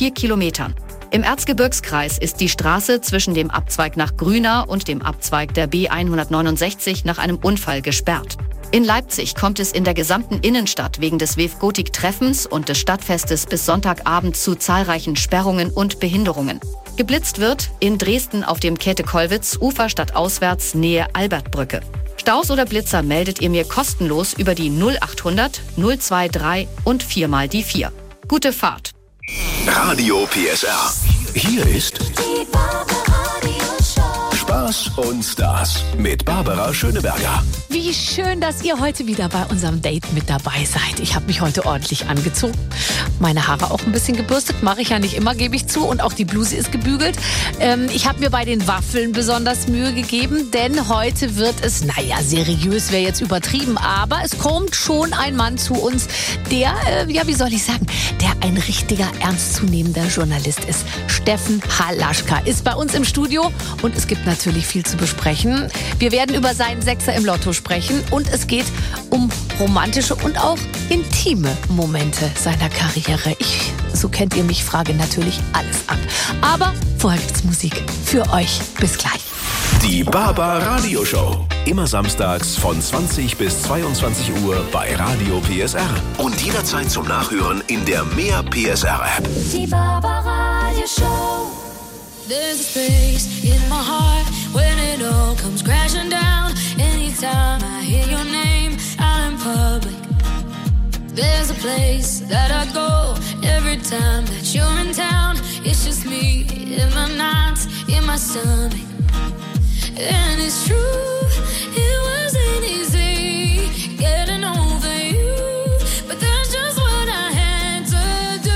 4 Kilometern. Im Erzgebirgskreis ist die Straße zwischen dem Abzweig nach Grünau und dem Abzweig der B169 nach einem Unfall gesperrt. In Leipzig kommt es in der gesamten Innenstadt wegen des WEF-Gotik-Treffens und des Stadtfestes bis Sonntagabend zu zahlreichen Sperrungen und Behinderungen. Geblitzt wird in Dresden auf dem Käthe-Kollwitz, Ufer stadtauswärts, Nähe Albertbrücke. Staus oder Blitzer meldet ihr mir kostenlos über die 0800 023 und 4 mal die 4. Gute Fahrt. Radio PSR. Hier ist Die Barbara-Radio-Show. Spaß und Stars mit Barbara Schöneberger. Wie schön, dass ihr heute wieder bei unserem Date mit dabei seid. Ich habe mich heute ordentlich angezogen. Meine Haare auch ein bisschen gebürstet. Mache ich ja nicht immer, gebe ich zu. Und auch die Bluse ist gebügelt. Ich habe mir bei den Waffeln besonders Mühe gegeben, denn heute wird es, seriös wäre jetzt übertrieben, aber es kommt schon ein Mann zu uns, der, der ein richtiger, ernstzunehmender Journalist ist. Steffen Halaschka ist bei uns im Studio und es gibt natürlich viel zu besprechen. Wir werden über seinen Sechser im Lotto sprechen und es geht um romantische und auch intime Momente seiner Karriere. So kennt ihr mich, frage natürlich alles ab. Aber vorher gibt's Musik für euch. Bis gleich. Die Barbara-Radio-Show. Immer samstags von 20 bis 22 Uhr bei Radio PSR. Und jederzeit zum Nachhören in der Mehr PSR-App. Die Barbara-Radio-Show. There's a space in my heart when it all comes crashing down. Anytime I hear your name out in public. There's a place that I go every time that you're in town. It's just me in my nights, in my stomach. And it's true, it wasn't easy getting over you, but that's just what I had to do.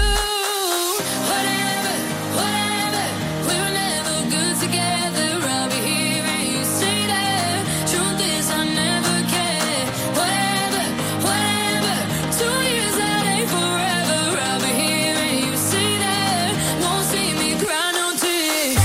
Whatever, we were never good together. I'll be here and you say that. Truth is I never cared. Whatever, 2 years that ain't forever. I'll be here and you say that. Won't see me cry no tears.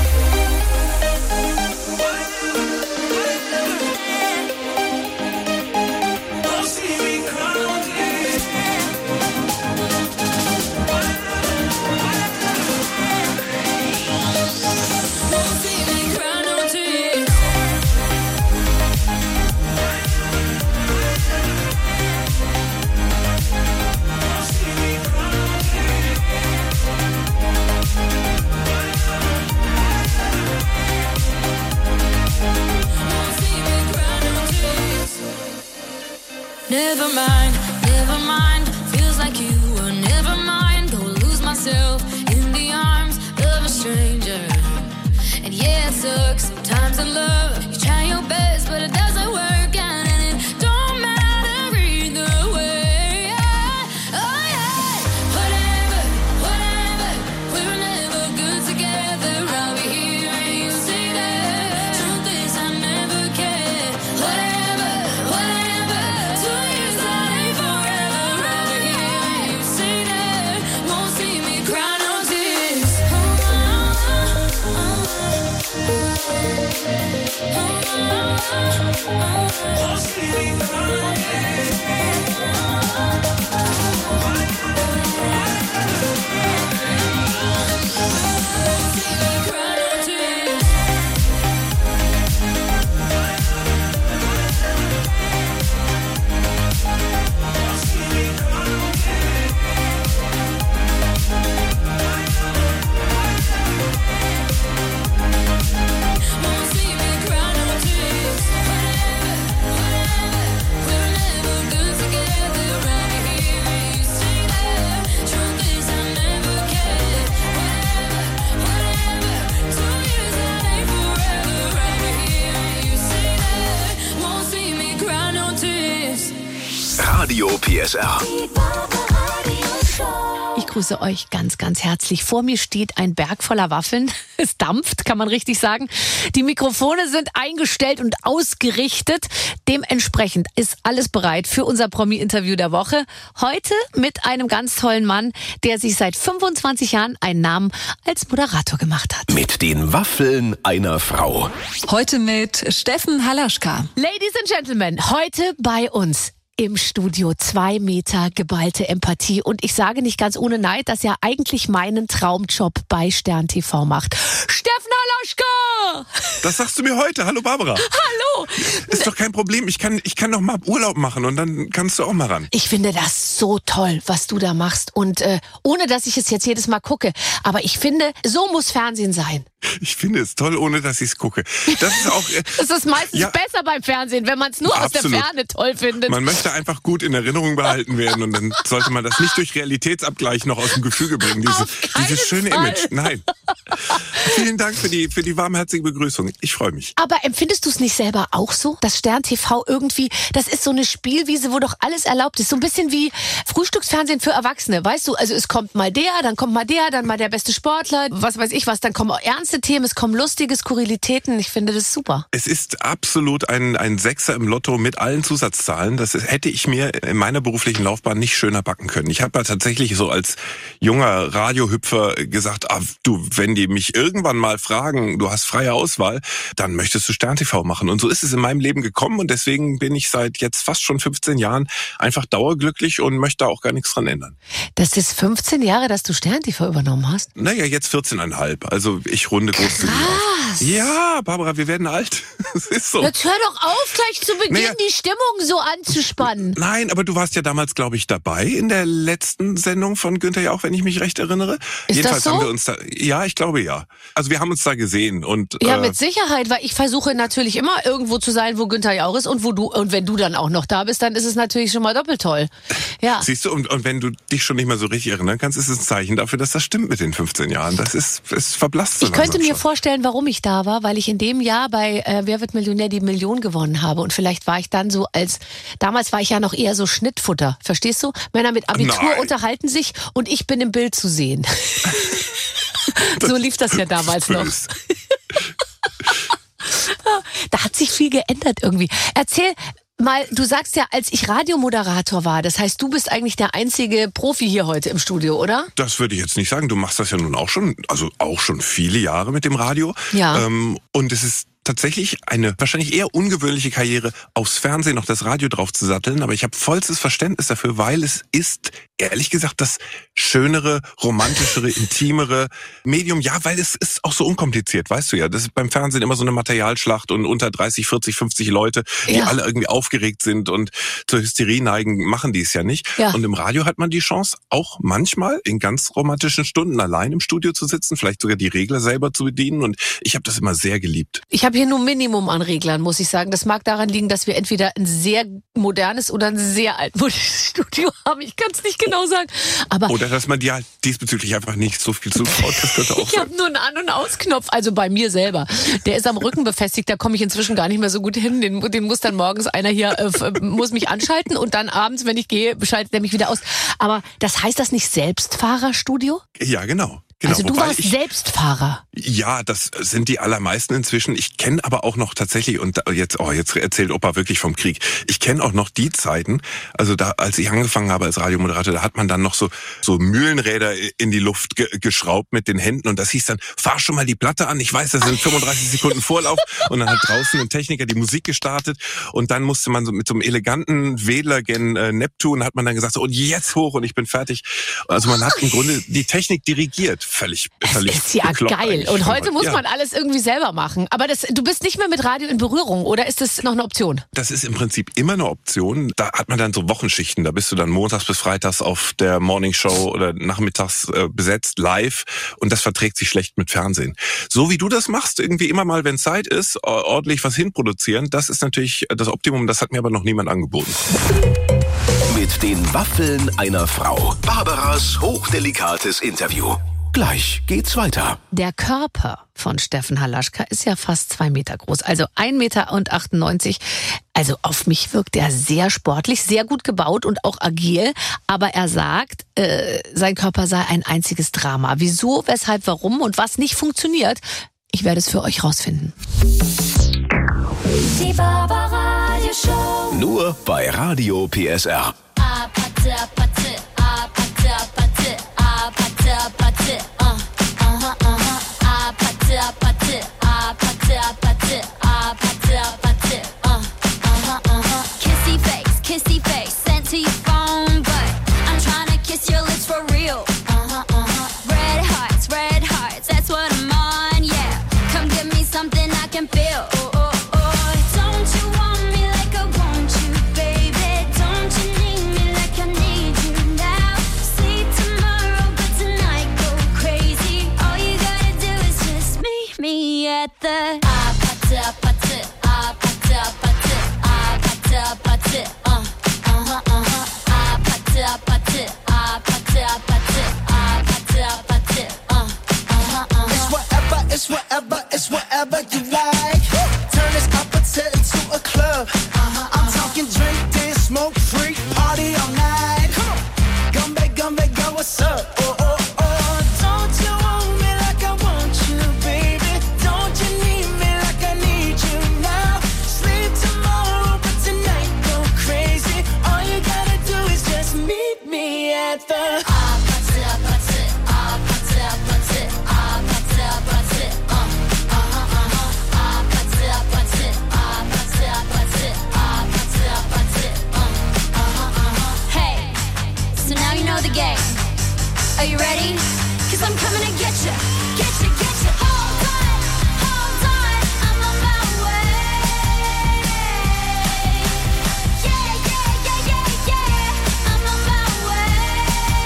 Never mind, feels like you were never mind. Go lose myself in the arms of a stranger. And yeah, it sucks sometimes in love. You try your best, but it doesn't work out. And it don't matter either way. Yeah. Oh yeah. Whatever, we were never good together. I'll be here and you say that. Truth is I never cared. Whatever, 2 years that ain't forever. I'll be here and you say that. Won't see me cry no tears. Won't see me cry no tears. Won't see me cry no tears. Whatever, we were never good together. I'll be here and you say that. Truth is I never cared. Whatever, 2 years that ain't forever. I'll be here and you say that. Won't see me cry no tears. Radio PSR. Die Barbara-Radio-Show. Ich grüße euch ganz, ganz herzlich. Vor mir steht ein Berg voller Waffeln. Es dampft, kann man richtig sagen. Die Mikrofone sind eingestellt und ausgerichtet. Dementsprechend ist alles bereit für unser Promi-Interview der Woche. Heute mit einem ganz tollen Mann, der sich seit 25 Jahren einen Namen als Moderator gemacht hat. Mit den Waffeln einer Frau. Heute mit Steffen Halaschka. Ladies and Gentlemen, heute bei uns im Studio. 2 Meter geballte Empathie. Und ich sage nicht ganz ohne Neid, dass er eigentlich meinen Traumjob bei Stern TV macht. Steffen Halaschka! Das sagst du mir heute. Hallo Barbara. Hallo! Ist doch kein Problem. Ich kann noch mal Urlaub machen und dann kannst du auch mal ran. Ich finde das so toll, was du da machst. Und ohne, dass ich es jetzt jedes Mal gucke. Aber ich finde, so muss Fernsehen sein. Ich finde es toll, ohne dass ich es gucke. Das ist auch. Es ist meistens ja, besser beim Fernsehen, wenn man es nur aus der absolut. Ferne toll findet. Man möchte einfach gut in Erinnerung behalten werden und dann sollte man das nicht durch Realitätsabgleich noch aus dem Gefüge bringen. Dieses schöne Fall. Image. Nein. Vielen Dank für die warmherzige Begrüßung. Ich freue mich. Aber empfindest du es nicht selber auch so? Das Stern TV irgendwie, das ist so eine Spielwiese, wo doch alles erlaubt ist. So ein bisschen wie Frühstücksfernsehen für Erwachsene. Weißt du, also es kommt mal der, dann kommt mal der, dann mal der beste Sportler, was weiß ich was, dann kommen auch ernste Themen, es kommen lustige Skurrilitäten. Ich finde das super. Es ist absolut ein Sechser im Lotto mit allen Zusatzzahlen. Das hätte ich mir in meiner beruflichen Laufbahn nicht schöner backen können. Ich habe ja tatsächlich so als junger Radiohüpfer gesagt, du, wenn die mich irgendwann mal fragen, du hast freie Auswahl, dann möchtest du Stern TV machen. Und so ist es in meinem Leben gekommen und deswegen bin ich seit jetzt fast schon 15 Jahren einfach dauerglücklich und möchte da auch gar nichts dran ändern. Das ist 15 Jahre, dass du Stern TV übernommen hast? Naja, jetzt 14,5. Also ich runde großzügig auf. Ja, Barbara, wir werden alt. Das ist so. Jetzt hör doch auf, gleich zu Beginn die Stimmung so anzuspannen. Nein, aber du warst ja damals, glaube ich, dabei in der letzten Sendung von Günther Jauch, wenn ich mich recht erinnere. Ist Jedenfalls das so? haben wir uns da, ja, ich glaube ja. Also wir haben uns da gesehen und Ja, mit Sicherheit, weil ich versuche natürlich immer irgendwo zu sein, wo Günther Jauch ist und wenn du dann auch noch da bist, dann ist es natürlich schon mal doppelt toll. Ja. Siehst du, und wenn du dich schon nicht mehr so richtig erinnern kannst, ist es ein Zeichen dafür, dass das stimmt mit den 15 Jahren. Es verblasst so Ich könnte langsam mir schon. vorstellen, warum ich da war, weil ich in dem Jahr bei Wer wird Millionär die Million gewonnen habe und vielleicht war ich dann so damals war ich ja noch eher so Schnittfutter, verstehst du? Männer mit Abitur Nein. unterhalten sich und ich bin im Bild zu sehen. So lief das ja damals noch. Bös. Da hat sich viel geändert irgendwie. Erzähl mal, du sagst ja, als ich Radiomoderator war, das heißt, du bist eigentlich der einzige Profi hier heute im Studio, oder? Das würde ich jetzt nicht sagen. Du machst das ja nun auch schon, also auch schon viele Jahre mit dem Radio. Ja. Und es ist tatsächlich eine wahrscheinlich eher ungewöhnliche Karriere, aufs Fernsehen noch das Radio drauf zu satteln. Aber ich habe vollstes Verständnis dafür, weil es ist, ehrlich gesagt, das schönere, romantischere, intimere Medium. Ja, weil es ist auch so unkompliziert, weißt du ja. Das ist beim Fernsehen immer so eine Materialschlacht und unter 30, 40, 50 Leute, die alle irgendwie aufgeregt sind und zur Hysterie neigen, machen die es ja nicht. Ja. Und im Radio hat man die Chance, auch manchmal in ganz romantischen Stunden allein im Studio zu sitzen, vielleicht sogar die Regler selber zu bedienen. Und ich habe das immer sehr geliebt. Ich habe hier nur Minimum an Reglern, muss ich sagen. Das mag daran liegen, dass wir entweder ein sehr modernes oder ein sehr altmodisches Studio haben. Ich kann es nicht genau sagen. Aber Oder dass man dir halt diesbezüglich einfach nicht so viel zutraut. Das könnte auch ich habe sein. nur einen An- und Ausknopf, also bei mir selber. Der ist am Rücken befestigt, da komme ich inzwischen gar nicht mehr so gut hin. Den muss dann morgens einer hier, muss mich anschalten und dann abends, wenn ich gehe, schaltet er mich wieder aus. Aber das heißt das nicht Selbstfahrerstudio? Ja, genau. Also du Wobei warst Selbstfahrer. Ja, das sind die allermeisten inzwischen. Ich kenne aber auch noch tatsächlich, und jetzt erzählt Opa wirklich vom Krieg. Ich kenne auch noch die Zeiten, also da, als ich angefangen habe als Radiomoderator, da hat man dann noch so Mühlenräder in die Luft geschraubt mit den Händen und das hieß dann, fahr schon mal die Platte an. Ich weiß, das sind 35 Sekunden Vorlauf und dann hat draußen ein Techniker die Musik gestartet und dann musste man so mit so einem eleganten Wedler gen Neptun hat man dann gesagt, so, und jetzt hoch und ich bin fertig. Also man hat im Grunde die Technik dirigiert. Völlig Ist ja bekloppt geil. eigentlich. Und heute muss Ja. man alles irgendwie selber machen. Aber du bist nicht mehr mit Radio in Berührung, oder ist das noch eine Option? Das ist im Prinzip immer eine Option. Da hat man dann so Wochenschichten. Da bist du dann montags bis freitags auf der Morning Show oder nachmittags besetzt, live. Und das verträgt sich schlecht mit Fernsehen. So wie du das machst, irgendwie immer mal, wenn Zeit ist, ordentlich was hinproduzieren, das ist natürlich das Optimum. Das hat mir aber noch niemand angeboten. Mit den Waffeln einer Frau. Barbaras hochdelikates Interview. Gleich geht's weiter. Der Körper von Steffen Halaschka ist ja fast 2 Meter groß, also 1,98 Meter. Also auf mich wirkt er sehr sportlich, sehr gut gebaut und auch agil. Aber er sagt, sein Körper sei ein einziges Drama. Wieso, weshalb, warum und was nicht funktioniert, ich werde es für euch rausfinden. Die Barbara Show. Nur bei Radio PSR. Kissy face, feel. Oh, oh, oh. Don't you want me like I want you, baby? Don't you need me like I need you now? Sleep tomorrow, but tonight go crazy. All you gotta do is just meet me at the It's whatever, it's whatever you like. Turn this opposite into a club. I'm talking drink, dance, smoke, freak, party all night. Come on, gumbe, go, what's up? Oh, oh, oh. Don't you want me like I want you, baby? Don't you need me like I need you now? Sleep tomorrow, but tonight go crazy. All you gotta do is just meet me at the Are you ready? 'Cause I'm coming to get you, get you, get you. Hold on, I'm on my way. Yeah, yeah, yeah, yeah, yeah, I'm on my way.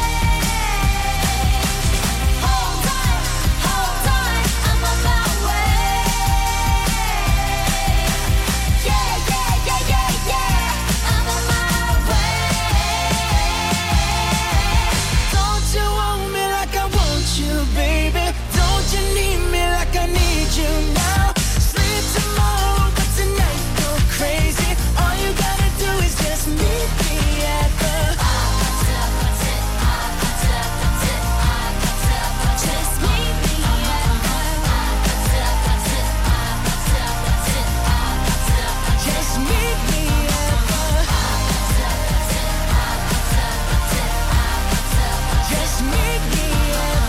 Hold on, I'm on my way. Yeah, yeah, yeah, yeah, yeah, I'm on my way. Don't you want me like I want you, baby? Don't you need me like I need you now? Sleep tomorrow, but tonight go crazy. All you gotta do is just meet me at the just meet me at the just meet me at the just meet me at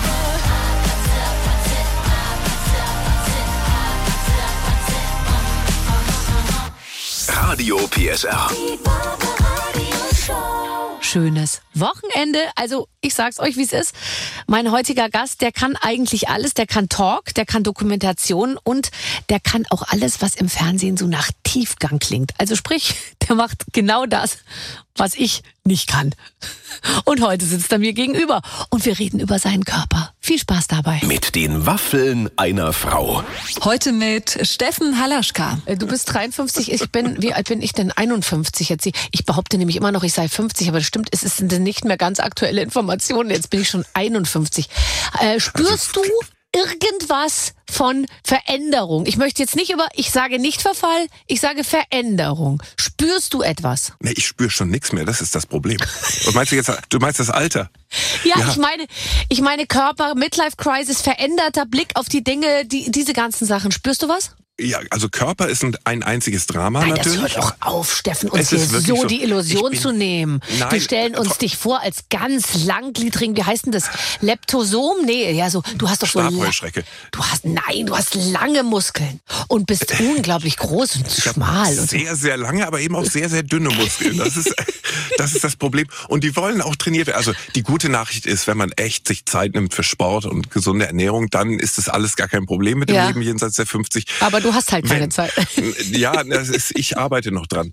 Radio PSR. Die Barbaradio Show. Schönes Wochenende. Also ich sag's euch, wie es ist. Mein heutiger Gast, der kann eigentlich alles. Der kann Talk, der kann Dokumentation und der kann auch alles, was im Fernsehen so nach Tiefgang klingt. Also sprich, der macht genau das, was ich nicht kann. Und heute sitzt er mir gegenüber und wir reden über seinen Körper. Viel Spaß dabei. Mit den Waffeln einer Frau. Heute mit Steffen Halaschka. Du bist 53, wie alt bin ich denn? 51 jetzt. Ich behaupte nämlich immer noch, ich sei 50, aber das stimmt, es sind nicht mehr ganz aktuelle Informationen. Jetzt bin ich schon 51. Spürst du irgendwas von Veränderung? Ich möchte jetzt ich sage nicht Verfall, ich sage Veränderung. Spürst du etwas? Nee, ich spüre schon nichts mehr, das ist das Problem. Du meinst das Alter? Ja, ja. Ich meine Körper, Midlife Crisis, veränderter Blick auf die Dinge, diese ganzen Sachen. Spürst du was? Ja, also Körper ist ein einziges Drama. Nein, natürlich. Das hört doch auf, Steffen, uns hier so die Illusion zu nehmen. Nein, Wir stellen uns dich vor als ganz langgliedrigen, wie heißt denn das? Leptosom? Nee, ja so, du hast doch so... Stabheuschrecke. Du hast lange Muskeln und bist unglaublich groß und schmal. Und sehr, sehr lange, aber eben auch sehr, sehr dünne Muskeln. Das ist das Problem. Und die wollen auch trainiert werden. Also die gute Nachricht ist, wenn man echt sich Zeit nimmt für Sport und gesunde Ernährung, dann ist das alles gar kein Problem mit dem Leben jenseits der 50. Aber du hast halt keine Zeit. Ja, ich arbeite noch dran.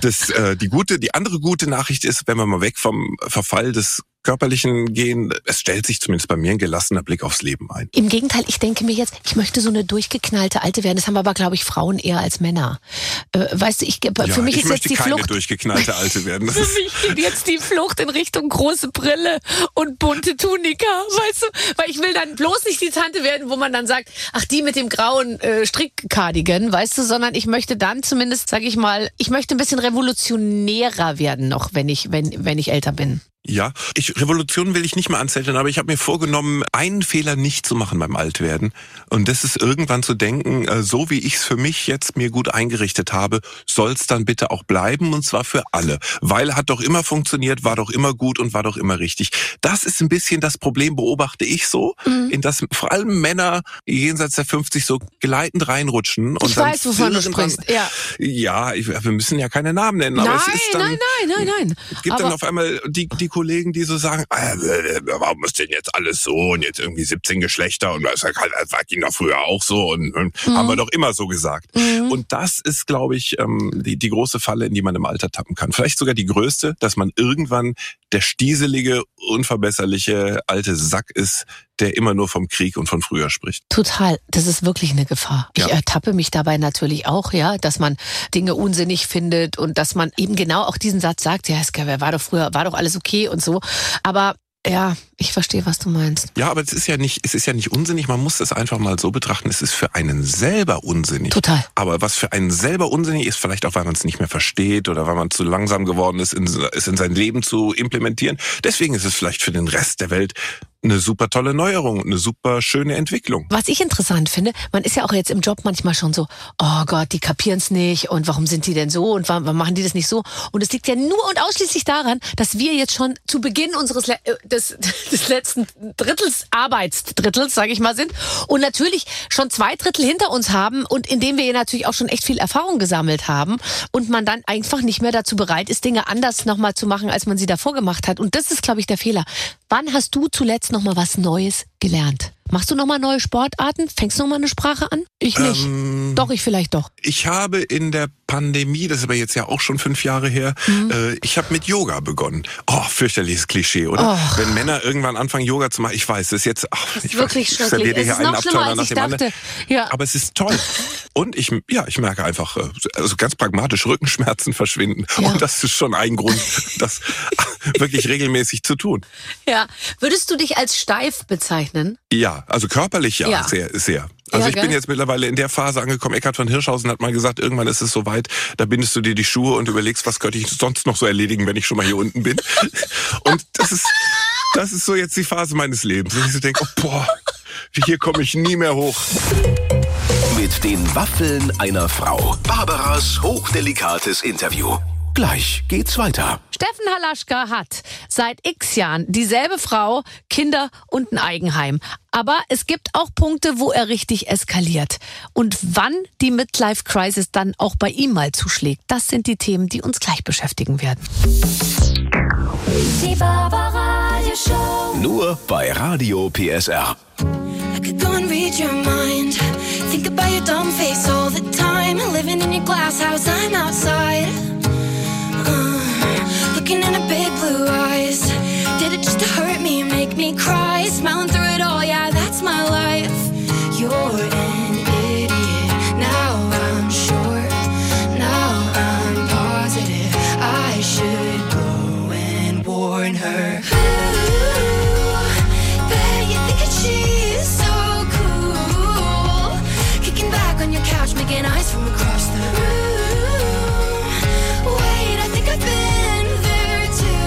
Die andere gute Nachricht ist, wenn wir mal weg vom Verfall des Körperlichen gehen, es stellt sich zumindest bei mir ein gelassener Blick aufs Leben ein. Im Gegenteil, ich denke mir jetzt, ich möchte so eine durchgeknallte Alte werden. Das haben aber, glaube ich, Frauen eher als Männer. Weißt du, für mich ist jetzt die Flucht... Ich möchte keine durchgeknallte Alte werden. Für mich geht jetzt die Flucht in Richtung große Brille und bunte Tunika, weißt du? Weil ich will dann bloß nicht die Tante werden, wo man dann sagt, ach, die mit dem grauen Strickcardigan, weißt du? Sondern ich möchte dann zumindest, sage ich mal, ich möchte ein bisschen revolutionärer werden noch, wenn ich älter bin. Ja, Revolution will ich nicht mal anzetteln, aber ich habe mir vorgenommen, einen Fehler nicht zu machen beim Altwerden. Und das ist irgendwann zu denken, so wie ich es für mich jetzt mir gut eingerichtet habe, soll es dann bitte auch bleiben, und zwar für alle. Weil hat doch immer funktioniert, war doch immer gut und war doch immer richtig. Das ist ein bisschen das Problem, beobachte ich so, in das vor allem Männer jenseits der 50 so gleitend reinrutschen. Und ich weiß, wovon du sprichst, ja. Ja, wir müssen ja keine Namen nennen. Aber es ist dann, nein. Es gibt dann auf einmal die Kollegen, die so sagen, warum ist denn jetzt alles so und jetzt irgendwie 17 Geschlechter und das war ging doch früher auch so und haben wir doch immer so gesagt. Und das ist, glaube ich, die große Falle, in die man im Alter tappen kann. Vielleicht sogar die größte, dass man irgendwann der stieselige, unverbesserliche alte Sack ist, der immer nur vom Krieg und von früher spricht. Total. Das ist wirklich eine Gefahr. Ja. Ich ertappe mich dabei natürlich auch, ja, dass man Dinge unsinnig findet und dass man eben genau auch diesen Satz sagt, ja, es war doch alles okay und so. Aber ja, ich verstehe, was du meinst. Ja, aber es ist ja nicht unsinnig, man muss das einfach mal so betrachten, es ist für einen selber unsinnig. Total. Aber was für einen selber unsinnig ist, vielleicht auch, weil man es nicht mehr versteht oder weil man zu langsam geworden ist, es in sein Leben zu implementieren. Deswegen ist es vielleicht für den Rest der Welt eine super tolle Neuerung, eine super schöne Entwicklung. Was ich interessant finde, man ist ja auch jetzt im Job manchmal schon so, oh Gott, die kapieren's nicht und warum sind die denn so und warum machen die das nicht so? Und es liegt ja nur und ausschließlich daran, dass wir jetzt schon zu Beginn unseres des letzten Arbeitsdrittels, sage ich mal, sind und natürlich schon 2 Drittel hinter uns haben und indem wir ja natürlich auch schon echt viel Erfahrung gesammelt haben und man dann einfach nicht mehr dazu bereit ist, Dinge anders nochmal zu machen, als man sie davor gemacht hat. Und das ist, glaube ich, der Fehler. Wann hast du zuletzt noch mal was Neues gelernt? Machst du noch mal neue Sportarten? Fängst du noch mal eine Sprache an? Ich nicht. Doch, ich vielleicht doch. Ich habe in der Pandemie, das ist aber jetzt ja auch schon 5 Jahre her, ich habe mit Yoga begonnen. Oh, fürchterliches Klischee, oder? Och. Wenn Männer irgendwann anfangen, Yoga zu machen, ich weiß, das ist jetzt, Das ist wirklich ich schrecklich. serviere Es hier ist einen noch schlimmer, Abturner als nach ich dem anderen. dachte. Ja. Aber es ist toll. Und ich merke einfach, also ganz pragmatisch, Rückenschmerzen verschwinden. Ja. Und das ist schon ein Grund, das wirklich regelmäßig zu tun. Ja. Würdest du dich als steif bezeichnen? Ja, also körperlich ja. Sehr. Also Ja, ich bin gell? jetzt mittlerweile in der Phase angekommen. Eckhard von Hirschhausen hat mal gesagt, irgendwann ist es soweit, da bindest du dir die Schuhe und überlegst, was könnte ich sonst noch so erledigen, wenn ich schon mal hier unten bin. Und das ist so jetzt die Phase meines Lebens. Und ich so denke, oh, boah, hier komme ich nie mehr hoch. Mit den Waffeln einer Frau. Barbaras hochdelikates Interview. Gleich geht's weiter. Steffen Halaschka hat seit x Jahren dieselbe Frau, Kinder und ein Eigenheim. Aber es gibt auch Punkte, wo er richtig eskaliert. Und wann die Midlife-Crisis dann auch bei ihm mal zuschlägt, das sind die Themen, die uns gleich beschäftigen werden. Die Barbaradio Show. Nur bei Radio PSR. I could go and read your mind. Think about your dumb face all the time. Living in your glass house, I'm outside. Looking in her big blue eyes. Did it just to hurt me and make me cry? Smiling through it all, yeah, that's my life. You're an idiot. Now I'm sure. Now I'm positive. I should go and warn her. Ooh, bet you think that she's so cool. Kicking back on your couch, making eyes from across the room. Wait, I think I've been there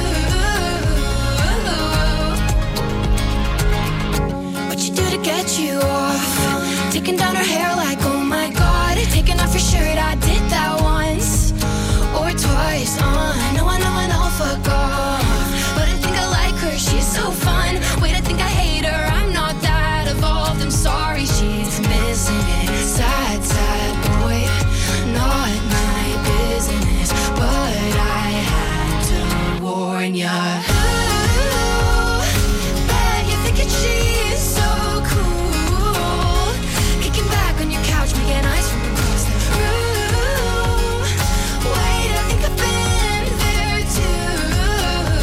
too. What you do to get you off? Taking down her hair like, oh my god. Taking off your shirt, I did that once or twice. I know, fuck off. But I think I like her, she's so fun. Wait, I think I hate her, I'm not that evolved. I'm sorry, she's missing it. Sad, sad boy, not my business. But I had to warn ya. Ooh, bet you think that she's so cool. Kicking back on your couch, making eyes from across the room. Wait, I think I've been there too.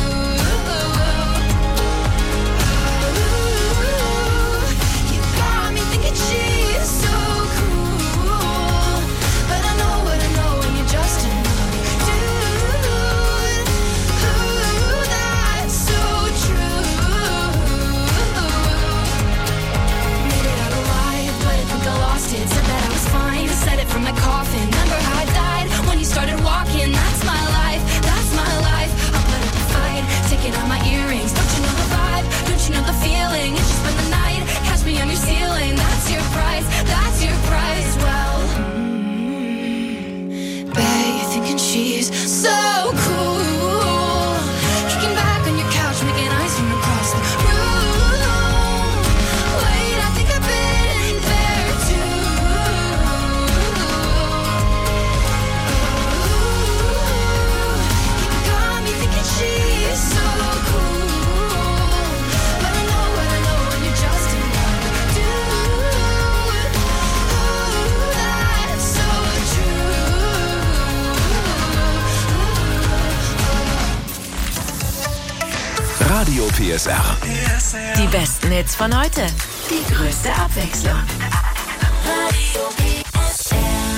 PSR. Die besten Hits von heute. Die größte Abwechslung. Radio PSR.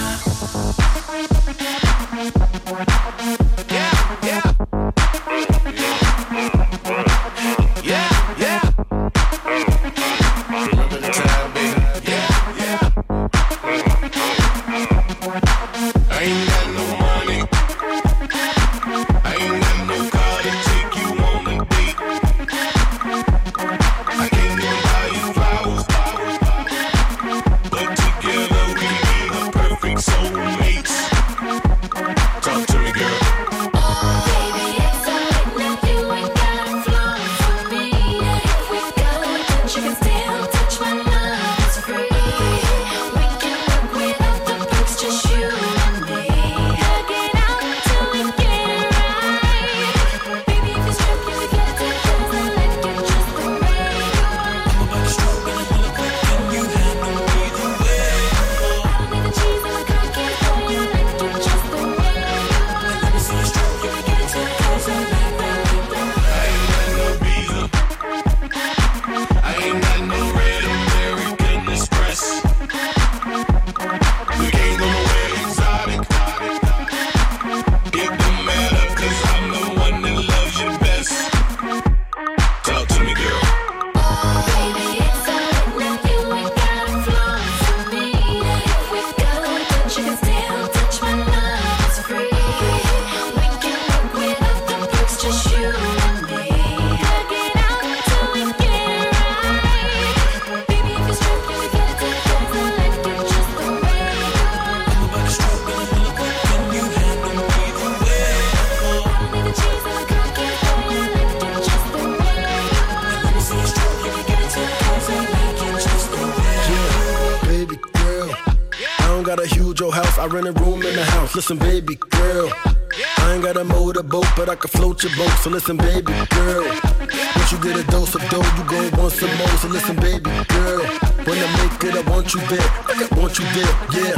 I rent a room in the house. Listen, baby girl, I ain't got a motorboat, but I can float your boat. So listen, baby girl, once you get a dose of dough, you gon' want some more. So listen, baby girl, when I make it, I want you there. I want you there, yeah.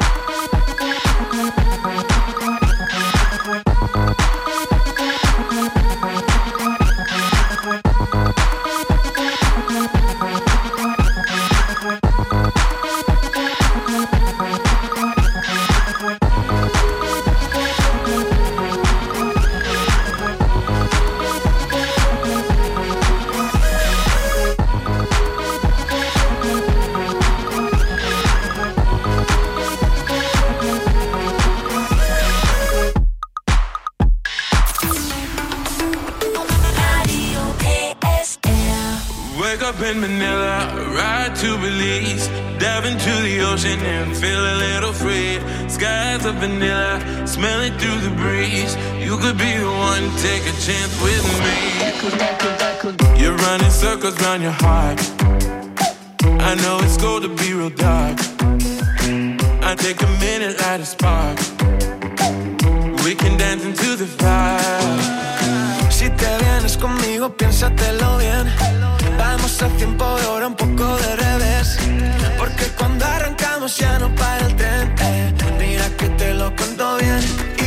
In Manila, ride to Belize, dive into the ocean and feel a little free. Skies of vanilla, smell it through the breeze. You could be the one, take a chance with me. You're running circles round your heart. I know it's cold to be real dark. I take a minute, light a spark. We can dance into the fire. Si te vienes conmigo, piénsatelo bien. Vamos a 100 por hora, un poco de revés. Porque cuando arrancamos ya no para el tren. Mira que te lo cuento bien.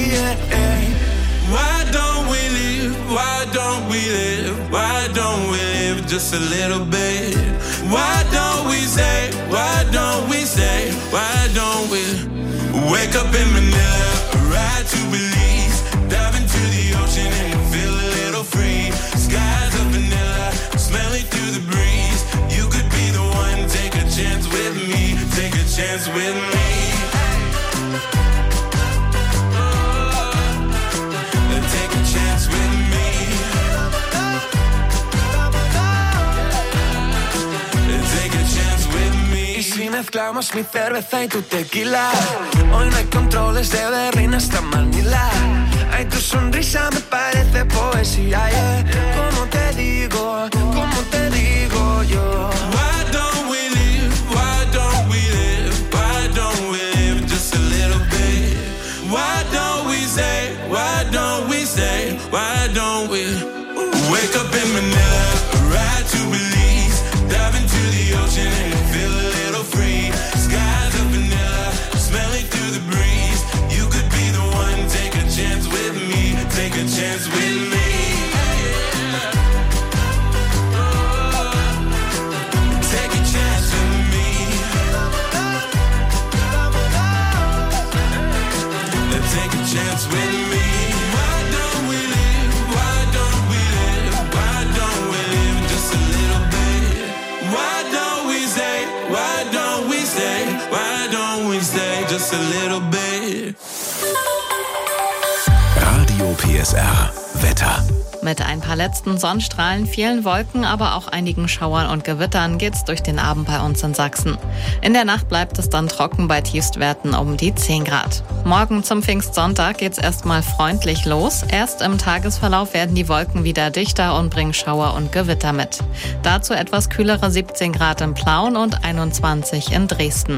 Why don't we live? Why don't we live? Why don't we live just a little bit? Why don't we say? Why don't we say? Why don't we wake up in Manila, ride to Belize, dive into the ocean and feel a little free. Skies of vanilla, smell it through the breeze. You could be the one, take a chance with me. Take a chance with me. Take a chance with me. Take a chance with me. Y si mezclamos mi cerveza y tu tequila, hoy no hay controles de Berlín hasta Manila. Ay, tu sonrisa me parece poesía, yeah. ¿Cómo te digo yo? Why don't we live? Why don't we live? Why don't we live just a little bit? Why don't we say? Why don't we say? Why don't we wake up in Manila, ride to Belize, dive into the ocean and feel a little free. Skies of vanilla, smell it through the breeze. You could be the one, take a chance with me. Take a chance with me. me stay just a little bit. Radio PSR Wetter. Mit ein paar letzten Sonnenstrahlen, vielen Wolken, aber auch einigen Schauern und Gewittern geht's durch den Abend bei uns in Sachsen. In der Nacht bleibt es dann trocken bei Tiefstwerten um die 10 Grad. Morgen zum Pfingstsonntag geht's erstmal freundlich los. Erst im Tagesverlauf werden die Wolken wieder dichter und bringen Schauer und Gewitter mit. Dazu etwas kühlere 17 Grad in Plauen und 21 in Dresden.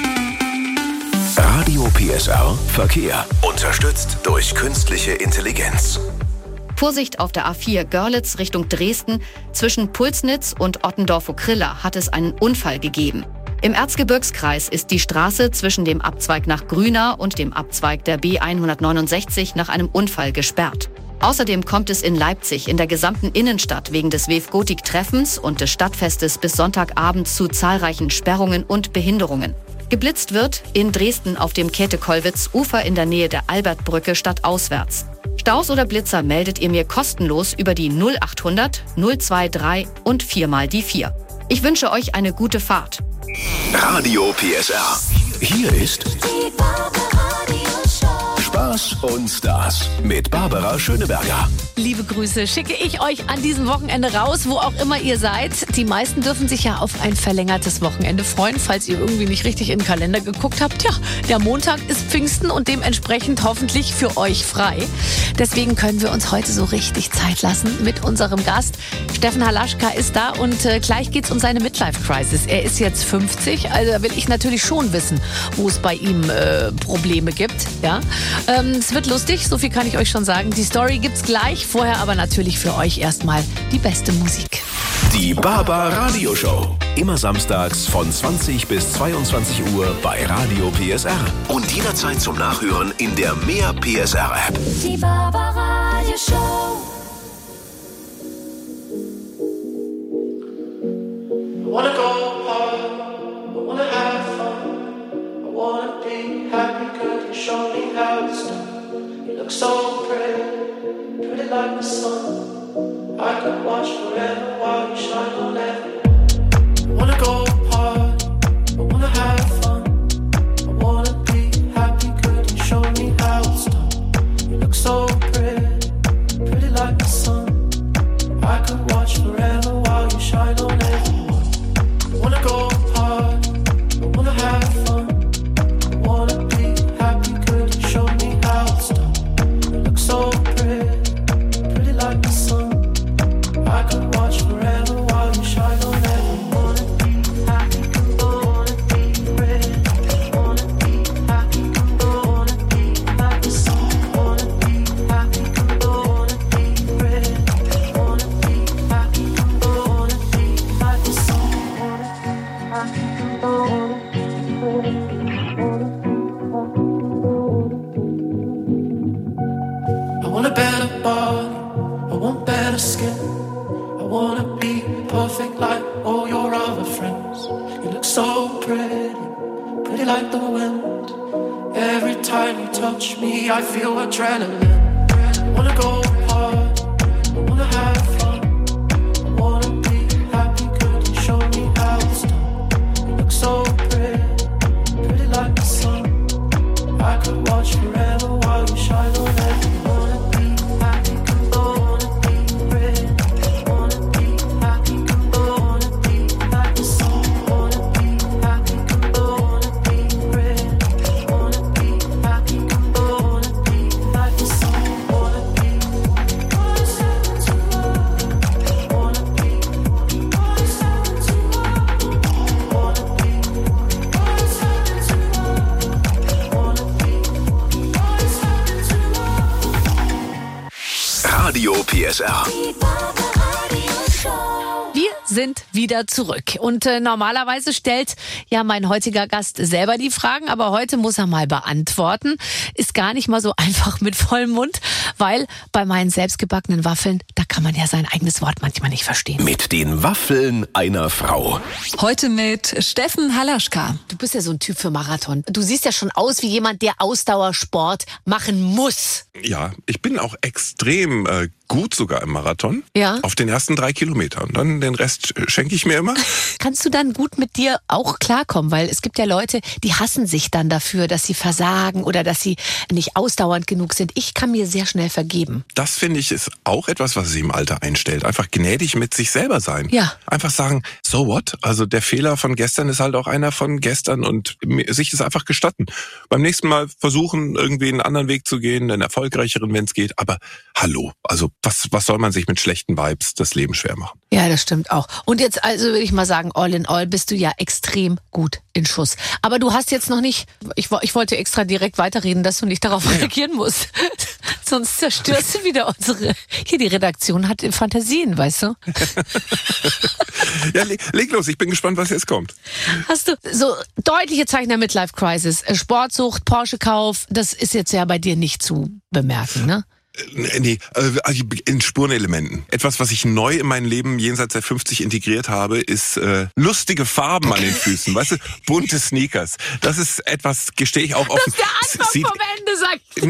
Radio PSR Verkehr. Unterstützt durch künstliche Intelligenz. Vorsicht auf der A4 Görlitz Richtung Dresden. Zwischen Pulsnitz und Ottendorf-Okrilla hat es einen Unfall gegeben. Im Erzgebirgskreis ist die Straße zwischen dem Abzweig nach Grüna und dem Abzweig der B169 nach einem Unfall gesperrt. Außerdem kommt es in Leipzig in der gesamten Innenstadt wegen des WEF-Gotik-Treffens und des Stadtfestes bis Sonntagabend zu zahlreichen Sperrungen und Behinderungen. Geblitzt wird in Dresden auf dem Käthe-Kollwitz-Ufer in der Nähe der Albertbrücke stadtauswärts. Staus oder Blitzer meldet ihr mir kostenlos über die 0800 023 und 4 mal die 4. Ich wünsche euch eine gute Fahrt. Radio PSR. Hier ist Die Barbara-Radio-Show. Spaß und Stars mit Barbara Schöneberger. Liebe Grüße schicke ich euch an diesem Wochenende raus, wo auch immer ihr seid. Die meisten dürfen sich ja auf ein verlängertes Wochenende freuen, falls ihr irgendwie nicht richtig in den Kalender geguckt habt. Ja, der Montag ist Pfingsten und dementsprechend hoffentlich für euch frei. Deswegen können wir uns heute so richtig Zeit lassen mit unserem Gast. Steffen Halaschka ist da und gleich geht's um seine Midlife-Crisis. Er ist jetzt 50, also da will ich natürlich schon wissen, wo es bei ihm Probleme gibt. Ja? Es wird lustig, so viel kann ich euch schon sagen. Die Story gibt's gleich. Vorher aber natürlich für euch erstmal die beste Musik. Die Barbara-Radio-Show. Immer samstags von 20 bis 22 Uhr bei Radio PSR. Und jederzeit zum Nachhören in der Mehr PSR-App. Die Barbara-Radio-Show. I wanna go hard, I wanna have fun, I wanna be happy, girl, you show me how it's done. You look so pretty, pretty like the sun. I could watch forever while you shine on everyone. I wanna go hard, I wanna have fun, I wanna be happy, girl, you show me how it's done. You look so pretty, pretty like the sun. I could watch forever while you shine on everyone. I wanna go hard, I wanna have fun, I wanna be happy, could you show me how it's done? You look so pretty, pretty like the sun. I could watch forever while you shine on everyone. Wanna be happy, wanna be pretty, wanna be happy, wanna be like the sun. Wanna be happy, wanna be pretty, wanna be happy, wanna be like the sun. I want a better body, I want better skin. I wanna be perfect like all your other friends. You look so pretty, pretty like the wind. Every time you touch me, I feel adrenaline. I wanna go hard, I wanna have fun, I wanna be happy, could you show me how it's done? You look so pretty, pretty like the sun. I could watch forever while you shine on everyone. Wanna be happy, wanna be pretty, wanna be happy, wanna be like the sun. Wanna be happy, wanna be pretty, wanna be happy, wanna be like the sun. Wanna be, wanna be, wanna be, Radio PSR. Die Barbara-Radio-Show. Wir sind wieder zurück. Und normalerweise stellt ja mein heutiger Gast selber die Fragen, aber heute muss er mal beantworten. Ist gar nicht mal so einfach mit vollem Mund, weil bei meinen selbstgebackenen Waffeln, da kann man ja sein eigenes Wort manchmal nicht verstehen. Mit den Waffeln einer Frau. Heute mit Steffen Halaschka. Du bist ja so ein Typ für Marathon. Du siehst ja schon aus wie jemand, der Ausdauersport machen muss. Ja, ich bin auch extrem gut sogar im Marathon. Ja. Auf den ersten 3 Kilometern. Dann den Rest schenke ich mir immer. Kannst du dann gut mit dir auch klarkommen? Weil es gibt ja Leute, die hassen sich dann dafür, dass sie versagen oder dass sie nicht ausdauernd genug sind. Ich kann mir sehr schnell vergeben. Das finde ich ist auch etwas, was sich im Alter einstellt. Einfach gnädig mit sich selber sein. Ja. Einfach sagen, so what? Also der Fehler von gestern ist halt auch einer von gestern und sich das einfach gestatten. Beim nächsten Mal versuchen, irgendwie einen anderen Weg zu gehen, einen erfolgreicheren, wenn es geht. Aber hallo, also was soll man sich mit schlechten Vibes das Leben schwer machen? Ja, das stimmt auch. Und jetzt also würde ich mal sagen, all in all bist du ja extrem gut in Schuss. Aber du hast jetzt noch nicht, ich wollte extra direkt weiterreden, dass du nicht darauf reagieren musst. Sonst zerstörst du wieder hier die Redaktion hat Fantasien, weißt du? Ja, leg los, ich bin gespannt, was jetzt kommt. Hast du so deutliche Zeichen der Midlife-Crisis? Sportsucht, Porsche-Kauf, das ist jetzt ja bei dir nicht zu bemerken, ne? Nee, in Spurenelementen. Etwas, was ich neu in mein Leben jenseits der 50 integriert habe, ist lustige Farben an den Füßen. Weißt du, bunte Sneakers. Das ist etwas, gestehe ich auch offen. Das ist der Anfang vom Ende,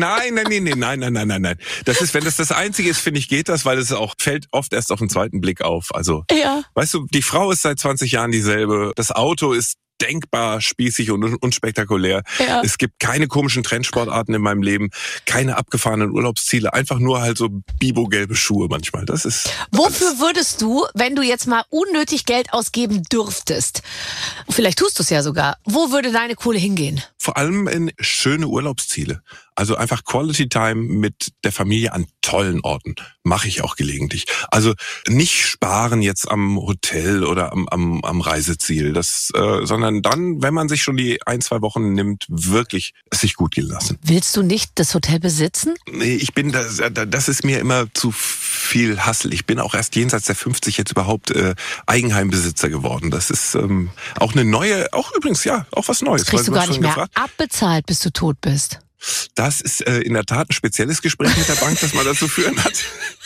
sagt. Nein. Das ist, wenn das Einzige ist, finde ich, geht das, weil es auch fällt oft erst auf den zweiten Blick auf. Also, ja. Weißt du, die Frau ist seit 20 Jahren dieselbe. Das Auto ist denkbar spießig und unspektakulär. Ja. Es gibt keine komischen Trendsportarten in meinem Leben, keine abgefahrenen Urlaubsziele, einfach nur halt so bibo-gelbe Schuhe manchmal. Das ist Wofür würdest du, wenn du jetzt mal unnötig Geld ausgeben dürftest, vielleicht tust du es ja sogar, wo würde deine Kohle hingehen? Vor allem in schöne Urlaubsziele. Also einfach Quality Time mit der Familie an tollen Orten. Mache ich auch gelegentlich. Also nicht sparen jetzt am Hotel oder am Reiseziel. Sondern dann, wenn man sich schon die 1-2 Wochen nimmt, wirklich es sich gut gehen lassen. Willst du nicht das Hotel besitzen? Nee, das ist mir immer zu viel Hassel. Ich bin auch erst jenseits der 50 jetzt überhaupt Eigenheimbesitzer geworden. Das ist auch eine neue, auch übrigens, ja, auch was Neues. Das kriegst du gar nicht mehr abbezahlt, bis du tot bist. Das ist in der Tat ein spezielles Gespräch mit der Bank, das man dazu führen hat.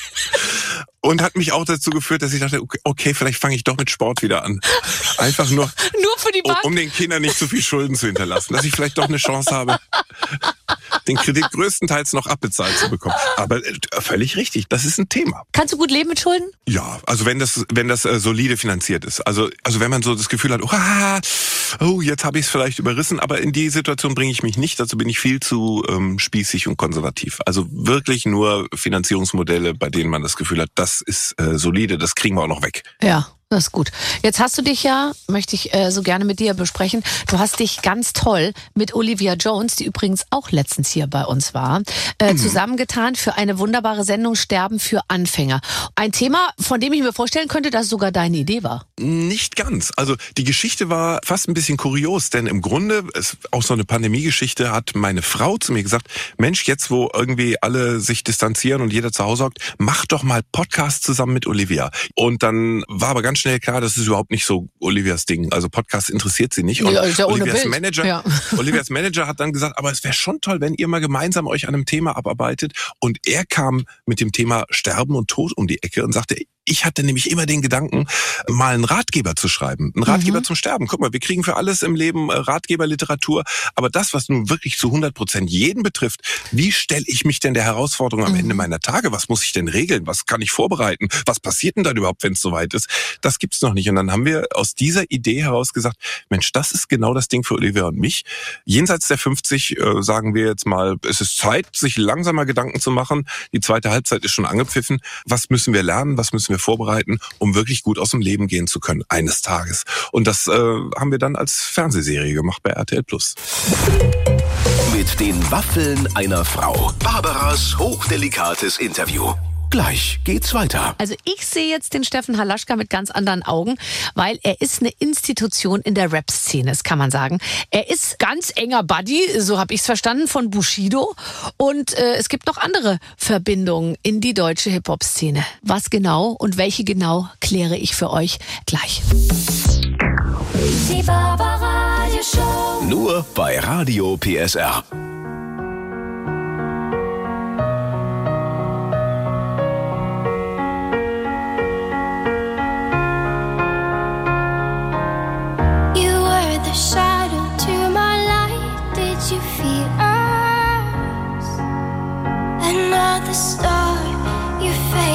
Und hat mich auch dazu geführt, dass ich dachte, okay, vielleicht fange ich doch mit Sport wieder an. Einfach nur für die Bank? Um den Kindern nicht zu viel Schulden zu hinterlassen. Dass ich vielleicht doch eine Chance habe, den Kredit größtenteils noch abbezahlt zu bekommen. Aber völlig richtig, das ist ein Thema. Kannst du gut leben mit Schulden? Ja, also wenn das solide finanziert ist. Also wenn man so das Gefühl hat, jetzt habe ich es vielleicht überrissen, aber in die Situation bringe ich mich nicht. Dazu bin ich viel zu spießig und konservativ. Also wirklich nur Finanzierungsmodelle, bei denen man das Gefühl hat, das ist solide, das kriegen wir auch noch weg. Ja. Das ist gut. Jetzt hast du dich ja, möchte ich so gerne mit dir besprechen, du hast dich ganz toll mit Olivia Jones, die übrigens auch letztens hier bei uns war, zusammengetan für eine wunderbare Sendung Sterben für Anfänger. Ein Thema, von dem ich mir vorstellen könnte, dass es sogar deine Idee war. Nicht ganz. Also die Geschichte war fast ein bisschen kurios, denn im Grunde, auch so eine Pandemiegeschichte, hat meine Frau zu mir gesagt, Mensch, jetzt wo irgendwie alle sich distanzieren und jeder zu Hause hockt, mach doch mal Podcast zusammen mit Olivia. Und dann war aber ganz schnell klar, das ist überhaupt nicht so Olivias Ding. Also Podcast interessiert sie nicht. Und ja, ist ja ohne Olivias Bild. Manager, ja. Olivias Manager hat dann gesagt, aber es wäre schon toll, wenn ihr mal gemeinsam euch an einem Thema abarbeitet. Und er kam mit dem Thema Sterben und Tod um die Ecke und sagte, ich hatte nämlich immer den Gedanken, mal einen Ratgeber zu schreiben. Einen Ratgeber zum Sterben. Guck mal, wir kriegen für alles im Leben Ratgeberliteratur. Aber das, was nun wirklich zu 100% jeden betrifft, wie stelle ich mich denn der Herausforderung am Ende meiner Tage? Was muss ich denn regeln? Was kann ich vorbereiten? Was passiert denn dann überhaupt, wenn es soweit ist? Das gibt's noch nicht. Und dann haben wir aus dieser Idee heraus gesagt, Mensch, das ist genau das Ding für Olivia und mich. Jenseits der 50 sagen wir jetzt mal, es ist Zeit, sich langsam mal Gedanken zu machen. Die zweite Halbzeit ist schon angepfiffen. Was müssen wir lernen? Was müssen wir vorbereiten, um wirklich gut aus dem Leben gehen zu können, eines Tages. Und das haben wir dann als Fernsehserie gemacht bei RTL+. Mit den Waffeln einer Frau. Barbaras hochdelikates Interview. Gleich geht's weiter. Also ich sehe jetzt den Steffen Halaschka mit ganz anderen Augen, weil er ist eine Institution in der Rap-Szene, das kann man sagen. Er ist ganz enger Buddy, so habe ich es verstanden, von Bushido. Und es gibt noch andere Verbindungen in die deutsche Hip-Hop-Szene. Was genau und welche genau, kläre ich für euch gleich. Die Barbaradio Show. Nur bei Radio PSR. Shadow to my light, did you feel us? Another star, your face.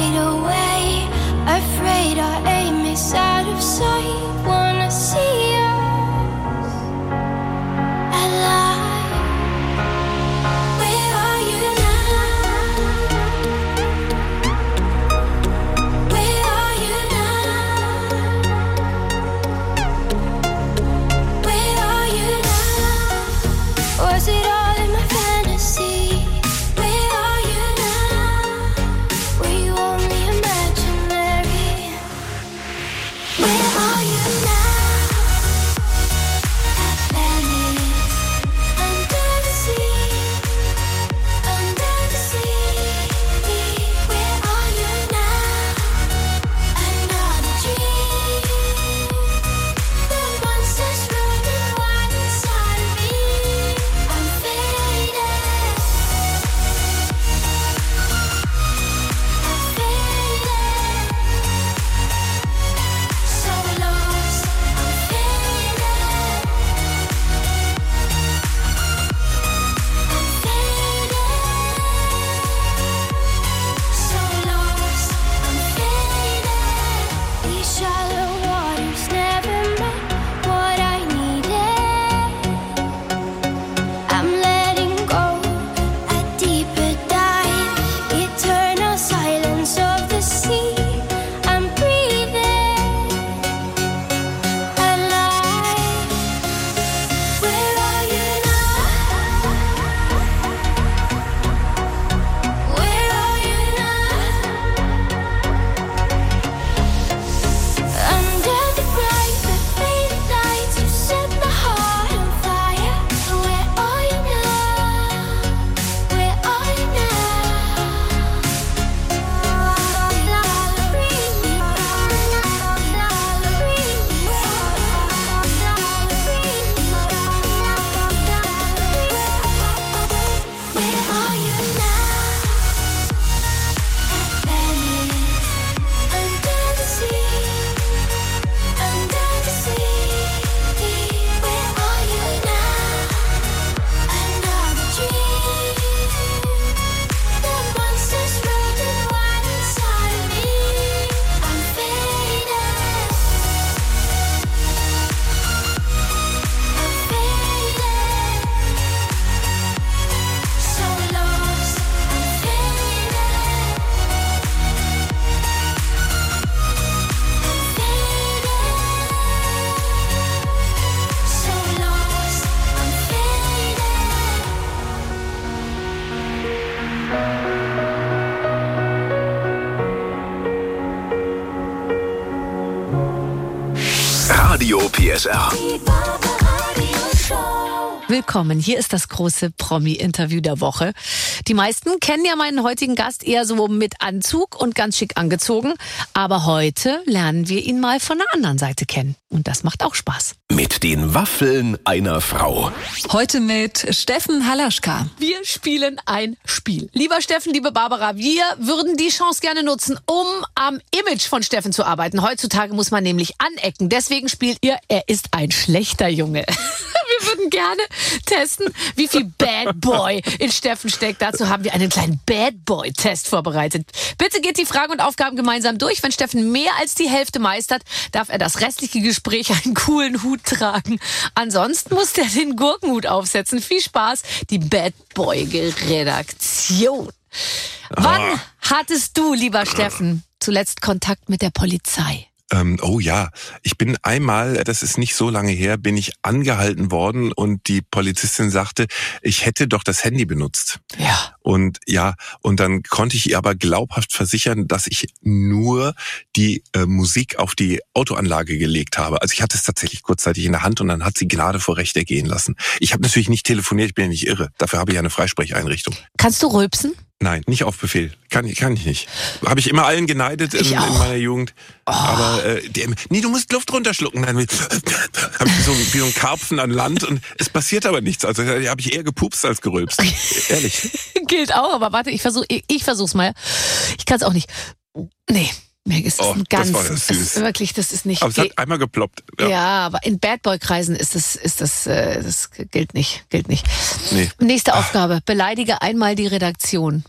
PSR. Die Barbaradio Show. Willkommen, hier ist das große Promi-Interview der Woche. Die meisten kennen ja meinen heutigen Gast eher so mit Anzug und ganz schick angezogen. Aber heute lernen wir ihn mal von der anderen Seite kennen. Und das macht auch Spaß. Mit den Waffeln einer Frau. Heute mit Steffen Halaschka. Wir spielen ein Spiel. Lieber Steffen, liebe Barbara, wir würden die Chance gerne nutzen, um am Image von Steffen zu arbeiten. Heutzutage muss man nämlich anecken. Deswegen spielt ihr, er ist ein schlechter Junge. Wir würden gerne testen, wie viel Bad Boy in Steffen steckt. Dazu haben wir einen kleinen Bad Boy-Test vorbereitet. Bitte geht die Fragen und Aufgaben gemeinsam durch. Wenn Steffen mehr als die Hälfte meistert, darf er das restliche Gespräch einen coolen Hut tragen. Ansonsten muss er den Gurkenhut aufsetzen. Viel Spaß, die Bad Boy-Redaktion. Wann hattest du, lieber Steffen, zuletzt Kontakt mit der Polizei? Oh ja, ich bin einmal, das ist nicht so lange her, bin ich angehalten worden und die Polizistin sagte, ich hätte doch das Handy benutzt. Ja. Und dann konnte ich ihr aber glaubhaft versichern, dass ich nur die Musik auf die Autoanlage gelegt habe. Also ich hatte es tatsächlich kurzzeitig in der Hand und dann hat sie Gnade vor Recht ergehen lassen. Ich habe natürlich nicht telefoniert, ich bin ja nicht irre. Dafür habe ich eine Freisprecheinrichtung. Kannst du rülpsen? Nein, nicht auf Befehl. Kann ich nicht. Habe ich immer allen geneidet in meiner Jugend. Oh. Aber du musst Luft runterschlucken. Dann habe ich wie so ein Karpfen an Land und es passiert aber nichts. Also da habe ich eher gepupst als gerülpst. Ehrlich. Gilt auch, aber warte, ich versuch's mal. Ich kann es auch nicht. Nee. Mir ist das das war das süß. Wirklich, das ist nicht. Aber es hat einmal geploppt. Ja, aber in Bad Boy Kreisen das gilt nicht. Nee. Nächste Aufgabe: Beleidige einmal die Redaktion.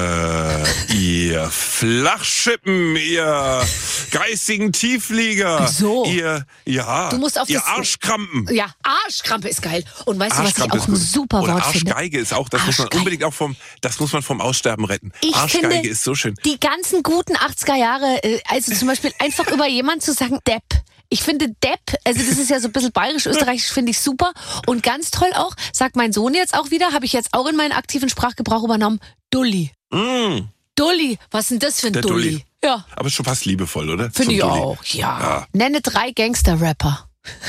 Ihr Flachschippen, ihr geistigen Tieflieger, so. du musst auf ihr Arschkrampen. Ja, Arschkrampe ist geil. Und weißt du, was ich auch ein super Wort finde? Arschgeige ist auch, das muss man unbedingt auch vom Aussterben retten. Arschgeige finde, ist so schön. Die ganzen guten 80er Jahre, also zum Beispiel einfach über jemanden zu sagen, Depp. Ich finde Depp, also das ist ja so ein bisschen bayerisch-österreichisch, finde ich super. Und ganz toll auch, sagt mein Sohn jetzt auch wieder, habe ich jetzt auch in meinen aktiven Sprachgebrauch übernommen, Dulli. Dulli, was ist denn das für ein Dulli? Ja. Aber ist schon fast liebevoll, oder? Finde ich auch, ja. Nenne 3 Gangster-Rapper.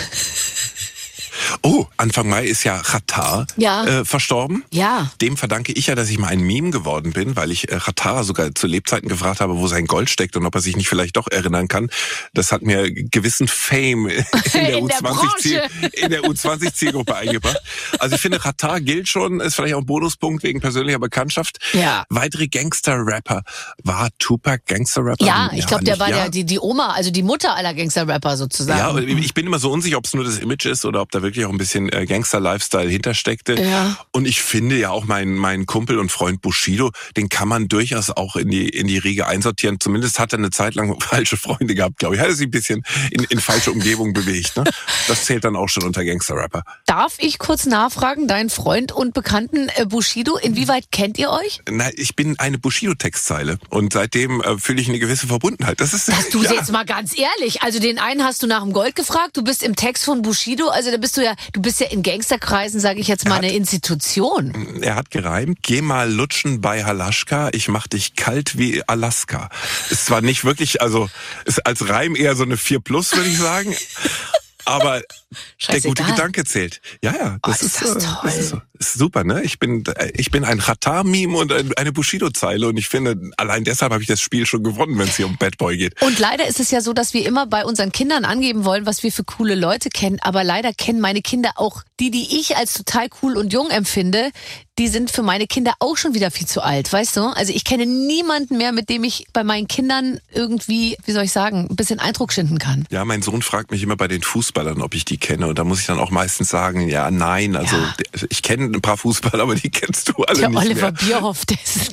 Oh, Anfang Mai ist ja Xatar verstorben. Ja. Dem verdanke ich ja, dass ich mal ein Meme geworden bin, weil ich Xatar sogar zu Lebzeiten gefragt habe, wo sein Gold steckt und ob er sich nicht vielleicht doch erinnern kann. Das hat mir gewissen Fame in der U20-Zielgruppe eingebracht. Also ich finde, Xatar gilt schon, ist vielleicht auch ein Bonuspunkt wegen persönlicher Bekanntschaft. Ja. Weitere Gangster-Rapper. War Tupac Gangster-Rapper? Ja, ich glaube, der war die Oma, also die Mutter aller Gangster-Rapper sozusagen. Ja, ich bin immer so unsicher, ob es nur das Image ist oder ob da wirklich auch ein bisschen Gangster-Lifestyle hintersteckte. Ja. Und ich finde ja auch meinen Kumpel und Freund Bushido, den kann man durchaus auch in die Riege einsortieren. Zumindest hat er eine Zeit lang falsche Freunde gehabt, glaube ich. Hat er sich ein bisschen in falsche Umgebung bewegt. Ne? Das zählt dann auch schon unter Gangster-Rapper. Darf ich kurz nachfragen, deinen Freund und Bekannten Bushido, inwieweit kennt ihr euch? Nein, ich bin eine Bushido-Textzeile und seitdem fühle ich eine gewisse Verbundenheit. Das jetzt mal ganz ehrlich, also den einen hast du nach dem Gold gefragt, du bist im Text von Bushido, also da bist du bist ja in Gangsterkreisen, sage ich jetzt mal, eine Institution. Er hat gereimt, geh mal lutschen bei Halaschka, ich mach dich kalt wie Alaska. Ist zwar nicht wirklich, also ist als Reim eher so eine 4+, würde ich sagen. Aber der gute Gedanke zählt. Ja, das ist toll. Das ist super, ne? Ich bin ein Xatar-Meme und eine Bushido-Zeile und ich finde, allein deshalb habe ich das Spiel schon gewonnen, wenn es hier um Bad Boy geht. Und leider ist es ja so, dass wir immer bei unseren Kindern angeben wollen, was wir für coole Leute kennen, aber leider kennen meine Kinder auch die ich als total cool und jung empfinde, die sind für meine Kinder auch schon wieder viel zu alt, weißt du? Also ich kenne niemanden mehr, mit dem ich bei meinen Kindern irgendwie, wie soll ich sagen, ein bisschen Eindruck schinden kann. Ja, mein Sohn fragt mich immer bei den Fußballern, ob ich die kenne. Und da muss ich dann auch meistens sagen, ja, nein. Also ich kenne ein paar Fußballer, aber die kennst du alle nicht Oliver mehr. Bierhoff,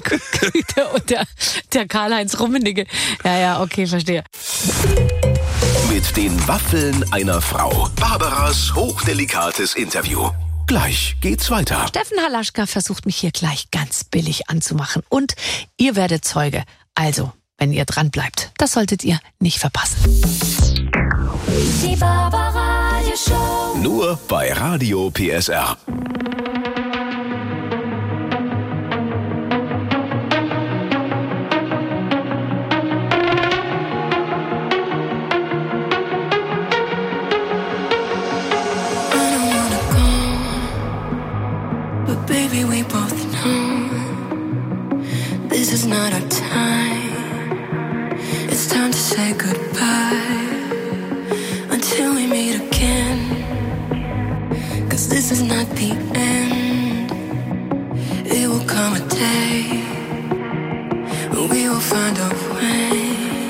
der Karl-Heinz Rummenigge. Ja, okay, verstehe. Mit den Waffeln einer Frau. Barbaras hochdelikates Interview. Gleich geht's weiter. Steffen Halaschka versucht mich hier gleich ganz billig anzumachen. Und ihr werdet Zeuge. Also, wenn ihr dran bleibt, das solltet ihr nicht verpassen. Die Barbaradio Show. Nur bei Radio PSR. not our time. It's time to say goodbye until we meet again. 'Cause this is not the end. It will come a day when we will find a way.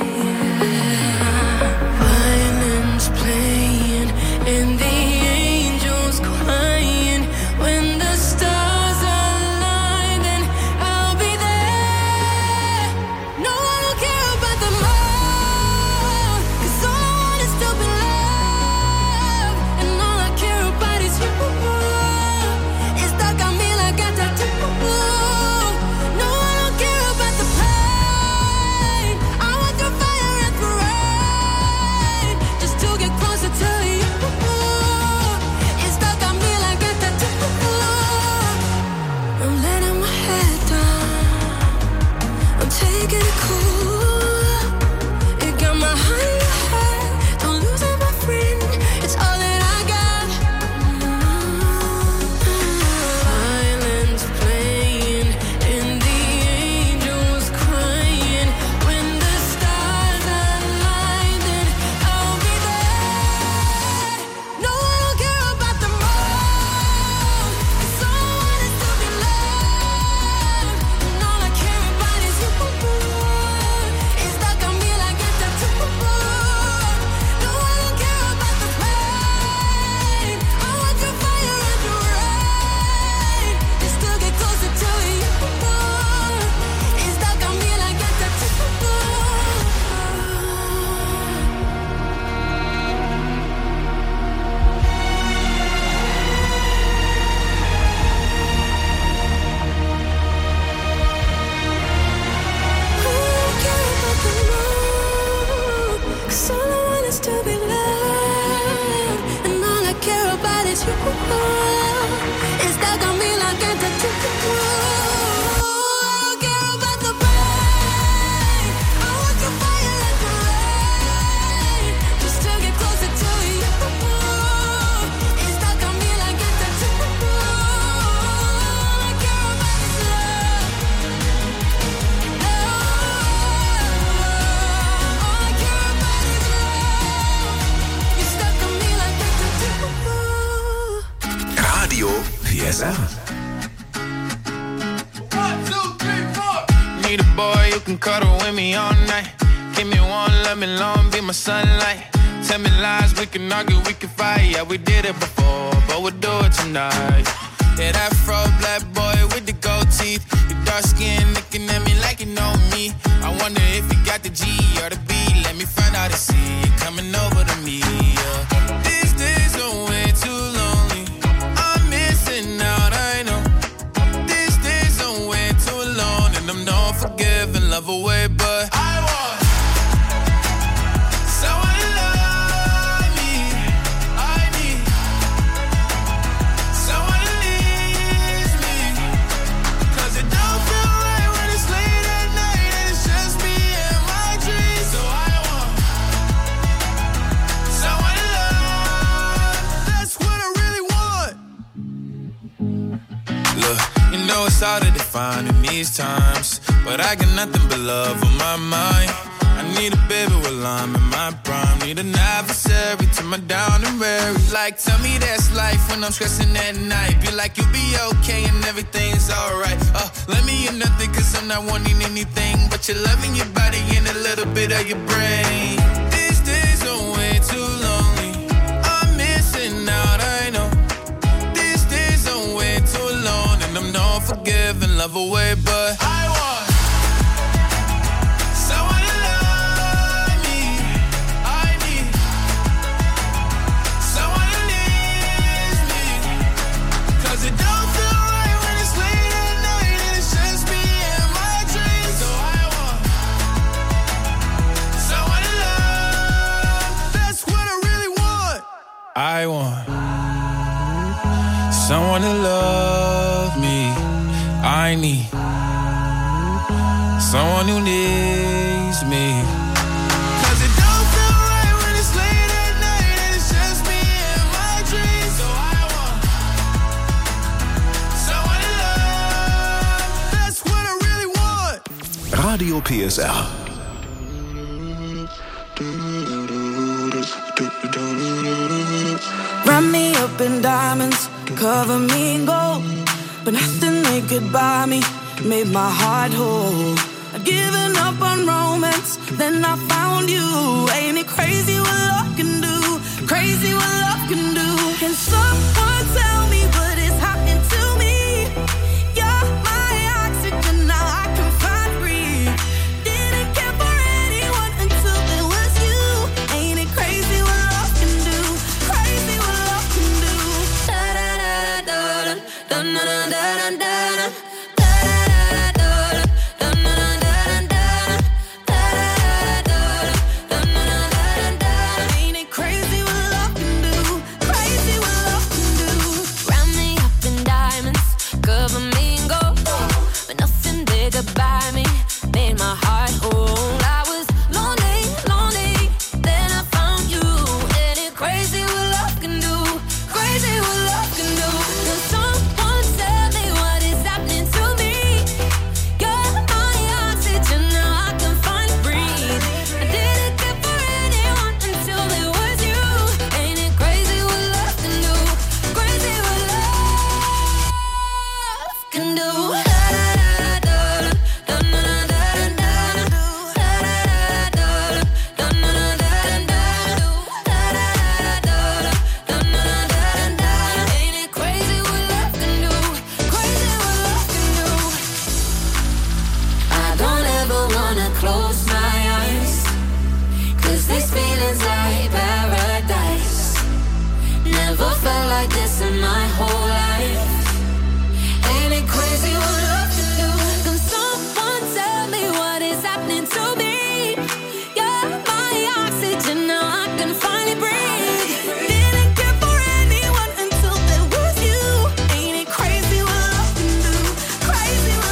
Violins playing and the angels crying. When the stars align, then I'll be there. No, I don't care about the love, 'cause all I want is to be loved. And all I care about is you. It's stuck on me like a tattoo. No, I don't care about the pain. I want the fire and the rain, just to get closer to you. It's stuck on me like a tattoo. I'm letting my head down. I'm taking it cool. It got my heart in your head. Don't lose it, my friend. It's all that I got. Violins playing and the angels crying. When the stars align, then I'll be there. No, I don't care about the moon, 'cause all I want is to be loved. And all I care about is you. It's stuck on me like a tattoo. No, I don't care about the pain. I want your fire and your rain, just to get closer to you. It's stuck on me like a tattoo. Cause all I want is to be loved, and all I care about is you. It's stuck on me like a tattoo. I don't care about the pain. I want your fire and the rain, just to get closer to you. It's stuck on me like a tattoo. All I care about is love. All I care about is love. You're stuck on me like a tattoo. Radio PSR. Need a boy who can cuddle with me all night. Give me one, let me long, be my sunlight. Tell me lies, we can argue, we can fight. Yeah, we did it before, but we'll do it tonight. Yeah, that fro black boy with the gold teeth. Your dark skin looking at me like you know me. I wonder if you got the G or the B. Let me find out and see you coming over to me. Yeah. These days are way too lonely. I'm missing out, I know. These days are way too alone, and I'm not forgiving, love away, but I want someone to love me. I need someone who needs me. 'Cause it don't feel right when it's late at night and it's just me and my dreams. So I want someone to love. That's what I really want. Look, you know it's hard to define in these times, but I got nothing but love on my mind. I need a baby while I'm in my prime. Need an adversary to my down and weary. Like, tell me that's life when I'm stressing at night. Be like, you'll be okay and everything's alright. Let me in nothing 'cause I'm not wanting anything but your love in your body and a little bit of your brain. These days are way too lonely. I'm missing out, I know. These days are way too alone, and I'm not forgiving, love away, but I want someone to love me. I need someone who needs me. 'Cause it don't feel right when it's late at night and it's just me and my dreams. So I want someone to love. That's what I really want. I want someone to love me. I need someone who needs me. 'Cause it don't feel right when it's late at night and it's just me and my dreams. So I want someone to love. That's what I really want. Radio PSR. Wrap me up in diamonds, cover me in gold, but nothing they could buy me made my heart whole. I'd given up on romance, then I found you. Ain't it crazy what love can do? Crazy what love can do. Can someone tell me what is happening to me? You're my oxygen, now I can find breathe. Didn't care for anyone until it was you. Ain't it crazy what love can do? Crazy what love can do. Da da da da da da da da da da. By me, made my heart whole. I was lonely, lonely, then I found you. Ain't it crazy what love can do? Crazy what love can do. Can someone tell me what is happening to me? You're my oxygen, now I can finally breathe. I didn't care for anyone until it was you. Ain't it crazy what love can do? Crazy what love can do. Like this in my whole life. Ain't it crazy what love can do? Can someone tell me what is happening to me? You're my oxygen, now I can finally breathe. Didn't care for anyone until there was you. Ain't it crazy what love can do? Crazy what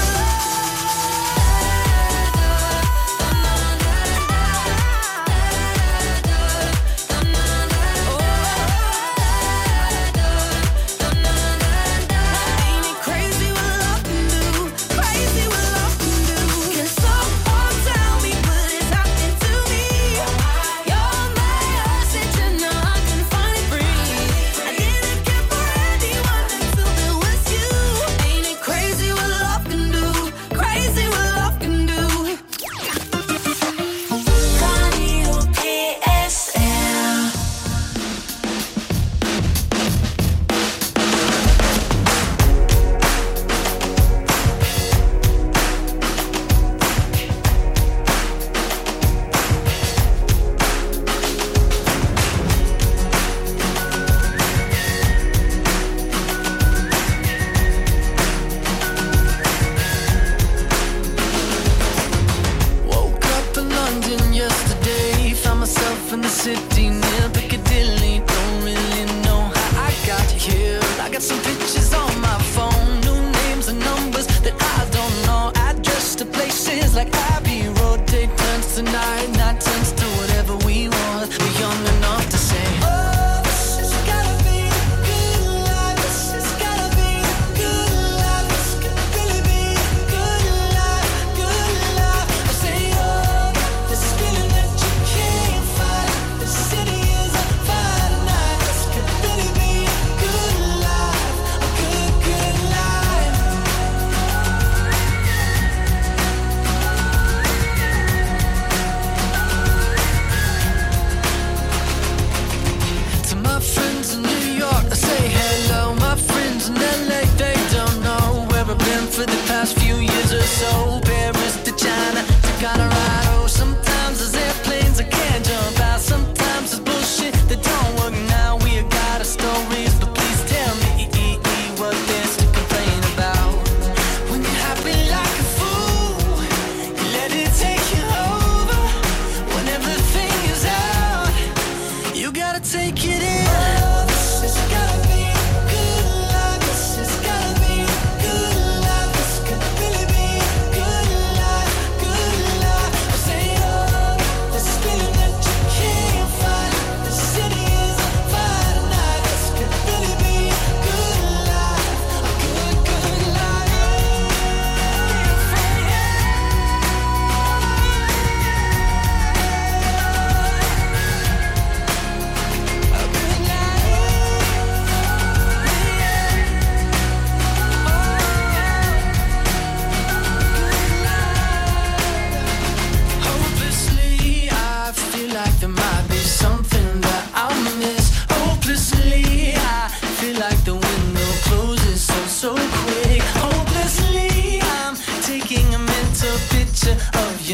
Good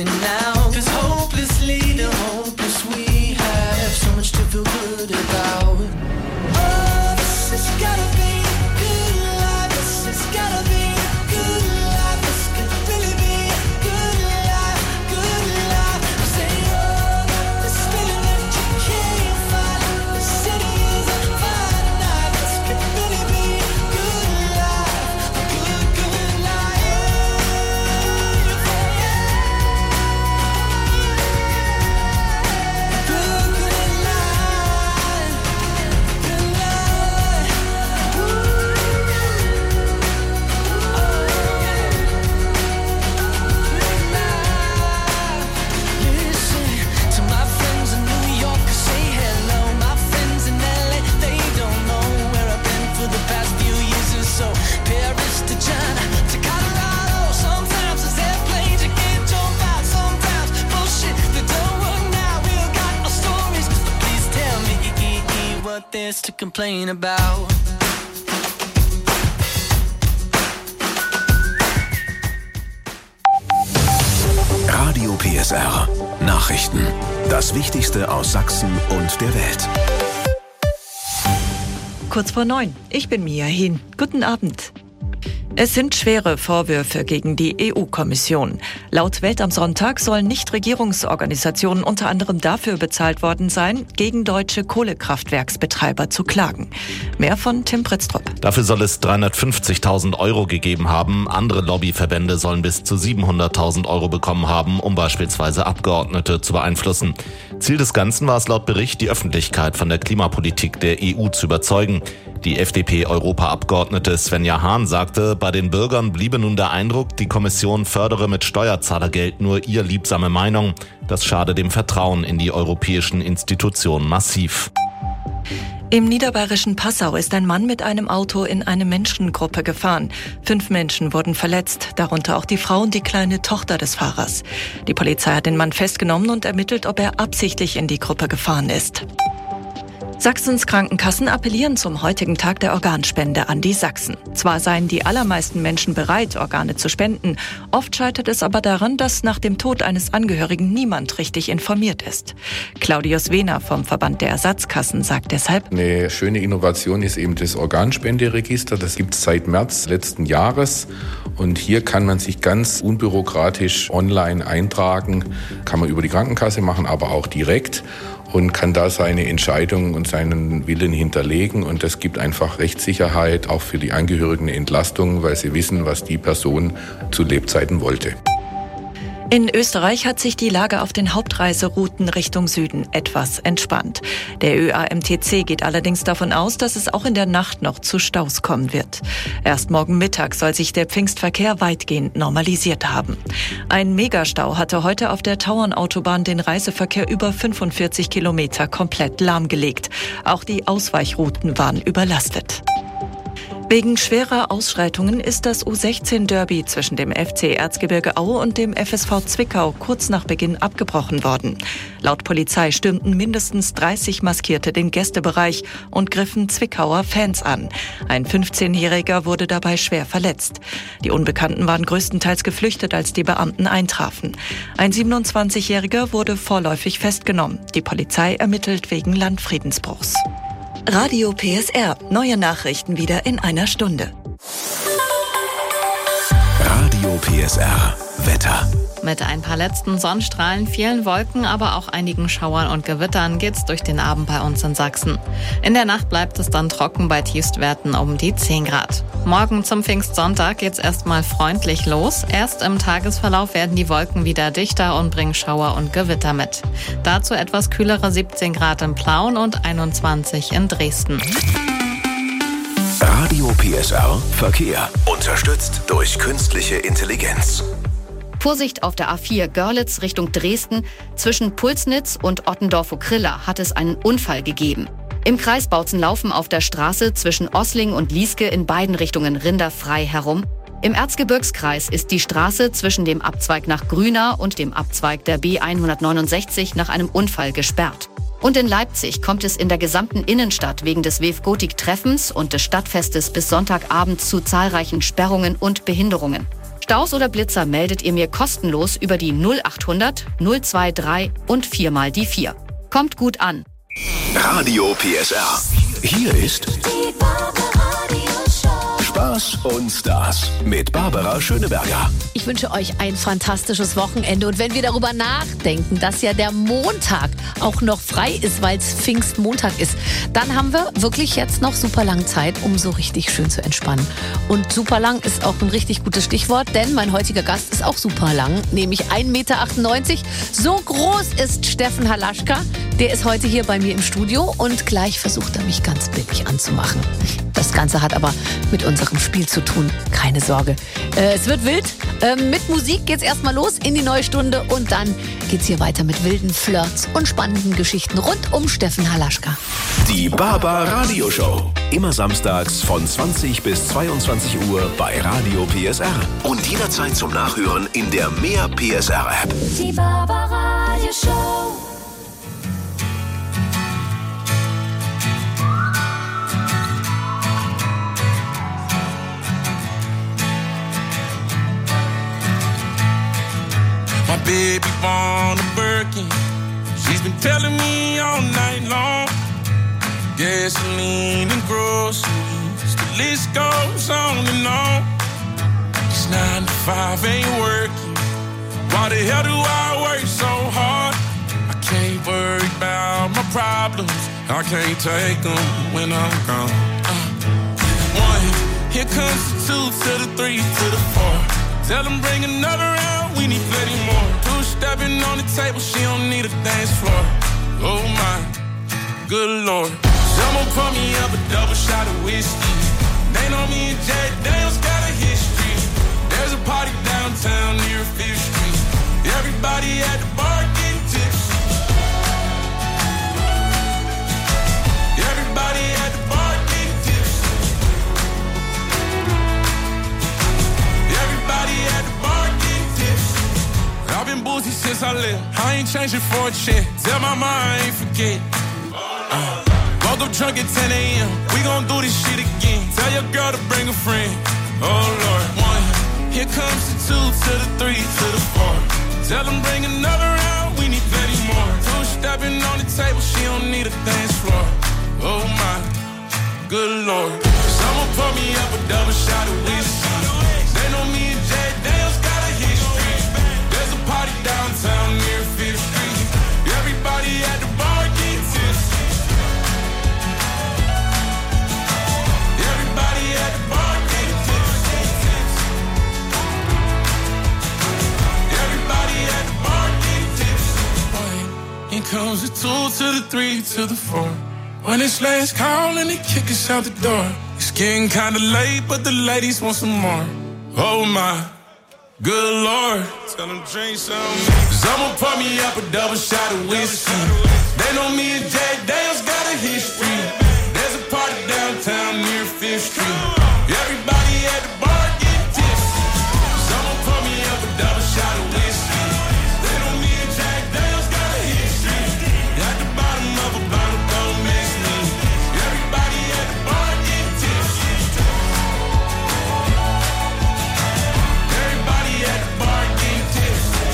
looking now. 'Cause hopelessly the hopeless we have so much to feel good about. Oh, this has gotta be good life. This has gotta be good life. This could really be good life, good life. I say, oh, this feeling that you can't find. The city is a fine night. This could really be good life, a good, good life. Good, good life, good life. Listen to my friends in New York, say hello. My friends in LA, they don't know where I've been for the past few years or so. Paris to China to Colorado. Sometimes it's airplanes you can't jump out. Sometimes bullshit that don't work now. We all got our stories, but please tell me what there's to complain about. Radio PSR. Nachrichten. Das Wichtigste aus Sachsen und der Welt. Kurz vor 9. Ich bin Mia Hien. Guten Abend. Es sind schwere Vorwürfe gegen die EU-Kommission. Laut Welt am Sonntag sollen Nichtregierungsorganisationen unter anderem dafür bezahlt worden sein, gegen deutsche Kohlekraftwerksbetreiber zu klagen. Mehr von Tim Pritztrup. Dafür soll es 350.000 € gegeben haben. Andere Lobbyverbände sollen bis zu 700.000 € bekommen haben, um beispielsweise Abgeordnete zu beeinflussen. Ziel des Ganzen war es laut Bericht, die Öffentlichkeit von der Klimapolitik der EU zu überzeugen. Die FDP-Europaabgeordnete Svenja Hahn sagte, bei den Bürgern bliebe nun der Eindruck, die Kommission fördere mit Steuerzahlergeld nur ihr liebsame Meinung. Das schade dem Vertrauen in die europäischen Institutionen massiv. Im niederbayerischen Passau ist ein Mann mit einem Auto in eine Menschengruppe gefahren. 5 Menschen wurden verletzt, darunter auch die Frau und die kleine Tochter des Fahrers. Die Polizei hat den Mann festgenommen und ermittelt, ob er absichtlich in die Gruppe gefahren ist. Sachsens Krankenkassen appellieren zum heutigen Tag der Organspende an die Sachsen. Zwar seien die allermeisten Menschen bereit, Organe zu spenden, oft scheitert es aber daran, dass nach dem Tod eines Angehörigen niemand richtig informiert ist. Claudius Wehner vom Verband der Ersatzkassen sagt deshalb: Eine schöne Innovation ist eben das Organspenderegister. Das gibt es seit März letzten Jahres. Und hier kann man sich ganz unbürokratisch online eintragen. Kann man über die Krankenkasse machen, aber auch direkt. Und kann da seine Entscheidung und seinen Willen hinterlegen. Und das gibt einfach Rechtssicherheit, auch für die Angehörigen eine Entlastung, weil sie wissen, was die Person zu Lebzeiten wollte. In Österreich hat sich die Lage auf den Hauptreiserouten Richtung Süden etwas entspannt. Der ÖAMTC geht allerdings davon aus, dass es auch in der Nacht noch zu Staus kommen wird. Erst morgen Mittag soll sich der Pfingstverkehr weitgehend normalisiert haben. Ein Megastau hatte heute auf der Tauernautobahn den Reiseverkehr über 45 Kilometer komplett lahmgelegt. Auch die Ausweichrouten waren überlastet. Wegen schwerer Ausschreitungen ist das U16-Derby zwischen dem FC Erzgebirge Aue und dem FSV Zwickau kurz nach Beginn abgebrochen worden. Laut Polizei stürmten mindestens 30 Maskierte den Gästebereich und griffen Zwickauer Fans an. Ein 15-Jähriger wurde dabei schwer verletzt. Die Unbekannten waren größtenteils geflüchtet, als die Beamten eintrafen. Ein 27-Jähriger wurde vorläufig festgenommen. Die Polizei ermittelt wegen Landfriedensbruchs. Radio PSR. Neue Nachrichten wieder in einer Stunde. Radio PSR. Wetter. Mit ein paar letzten Sonnenstrahlen, vielen Wolken, aber auch einigen Schauern und Gewittern geht's durch den Abend bei uns in Sachsen. In der Nacht bleibt es dann trocken bei Tiefstwerten um die 10 Grad. Morgen zum Pfingstsonntag geht's erstmal freundlich los. Erst im Tagesverlauf werden die Wolken wieder dichter und bringen Schauer und Gewitter mit. Dazu etwas kühlere 17 Grad in Plauen und 21 in Dresden. Radio PSR Verkehr. Unterstützt durch künstliche Intelligenz. Vorsicht auf der A4 Görlitz Richtung Dresden. Zwischen Pulsnitz und Ottendorf-Okrilla hat es einen Unfall gegeben. Im Kreis Bautzen laufen auf der Straße zwischen Ossling und Lieske in beiden Richtungen Rinder frei herum. Im Erzgebirgskreis ist die Straße zwischen dem Abzweig nach Grüna und dem Abzweig der B169 nach einem Unfall gesperrt. Und in Leipzig kommt es in der gesamten Innenstadt wegen des Wave-Gotik-Treffens und des Stadtfestes bis Sonntagabend zu zahlreichen Sperrungen und Behinderungen. Staus oder Blitzer meldet ihr mir kostenlos über die 0800 023 und 4 mal die 4. Kommt gut an. Radio PSR. Hier ist Die Barbaradio-Show. Spaß und Stars mit Barbara Schöneberger. Ich wünsche euch ein fantastisches Wochenende. Und wenn wir darüber nachdenken, dass ja der Montag auch noch frei ist, weil es Pfingstmontag ist, dann haben wir wirklich jetzt noch super lang Zeit, um so richtig schön zu entspannen. Und super lang ist auch ein richtig gutes Stichwort, denn mein heutiger Gast ist auch super lang, nämlich 1,98 Meter. So groß ist Steffen Halaschka. Der ist heute hier bei mir im Studio und gleich versucht er mich ganz billig anzumachen. Das Ganze hat aber mit unserem Spiel zu tun. Keine Sorge. Es wird wild. Mit Musik geht's erstmal los in die neue Stunde und dann geht's hier weiter mit wilden Flirts und spannenden Geschichten rund um Steffen Halaschka. Die Barbaradio Show. Immer samstags von 20 bis 22 Uhr bei Radio PSR. Und jederzeit zum Nachhören in der Mehr PSR App. Die Barbaradio-Show. My baby born a Birkin. She's been telling me all night long. Gasoline and groceries, the list goes on and on. It's 9 to 5, ain't working. Why the hell do I work so hard? I can't worry about my problems. I can't take them when I'm gone. 1, here comes the 2 to the 3 to the 4. Tell them bring another round, we need plenty more. 2 stepping on the table, she don't need a dance floor. Oh my, good Lord. Someone pour me up a double shot of whiskey. They know me and Jack Daniels got a history. There's a party downtown near 5th Street. Everybody at the bar getting tipsy. Everybody at the bar getting tipsy. Everybody at the bar getting tipsy. I've been boozy since I left. I ain't changing for a check. Tell my mom I ain't forget. Woke up drunk at 10 a.m. We gon' do this shit again. Tell your girl to bring a friend. Oh Lord. 1, here comes the 2 to the 3 to the 4. Tell them bring another round, we need plenty more. 2 stepping on the table, she don't need a dance floor. Oh my, good Lord. Someone pour me up a double shot of whiskey. They know me and Jack Daniels got a history. There's a party downtown near 5th Street. Everybody at the bar getting tipsy. Everybody at the bar getting tipsy. Everybody at the bar getting tipsy. Here comes the 2 to the 3 to the 4. When it's last call and they kick us out the door. It's getting kinda late, but the ladies want some more. Oh my, good Lord. Tell them drink some. Someone pour me up a double shot of whiskey. They know me and Jack Daniels got a history. There's a party downtown near 5th Street. Everybody at the bar getting tipsy. Someone pour me up a double shot of whiskey. They know me and Jack Daniels got a history. At the bottom of a bottle, don't miss me. Everybody at the bar getting tipsy. Everybody at the bar getting tipsy.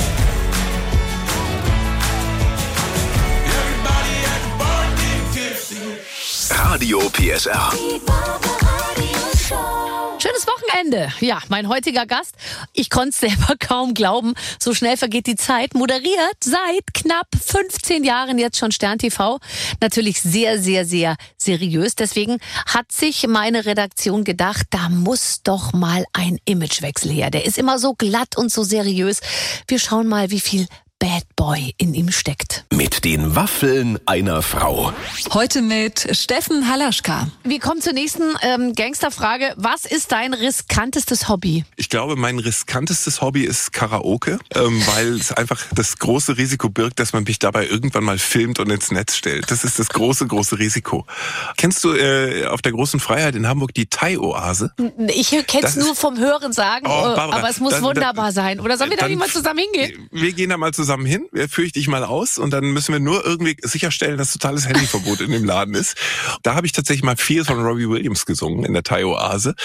Everybody at the bar getting tipsy. Radio PSR. Die Barbaradio-Show. Schönes Wochenende. Ja, mein heutiger Gast, ich konnte es selber kaum glauben, so schnell vergeht die Zeit, moderiert seit knapp 15 Jahren jetzt schon Stern TV. Natürlich sehr, sehr, sehr seriös. Deswegen hat sich meine Redaktion gedacht, da muss doch mal ein Imagewechsel her. Der ist immer so glatt und so seriös. Wir schauen mal, wie viel Bad Boy in ihm steckt. Mit den Waffeln einer Frau. Heute mit Steffen Halaschka. Wir kommen zur nächsten Gangsterfrage. Was ist dein riskantestes Hobby? Ich glaube, mein riskantestes Hobby ist Karaoke, weil es einfach das große Risiko birgt, dass man mich dabei irgendwann mal filmt und ins Netz stellt. Das ist das große, große Risiko. Kennst du auf der Großen Freiheit in Hamburg die Thai-Oase? Ich kenne es nur vom Hören sagen, Barbara, aber es muss wunderbar sein. Oder sollen wir da nicht mal zusammen hingehen? Wir gehen da mal zusammen hin, führe ich dich mal aus und dann müssen wir nur irgendwie sicherstellen, dass totales Handyverbot in dem Laden ist. Da habe ich tatsächlich mal viel von Robbie Williams gesungen in der Thai-Oase.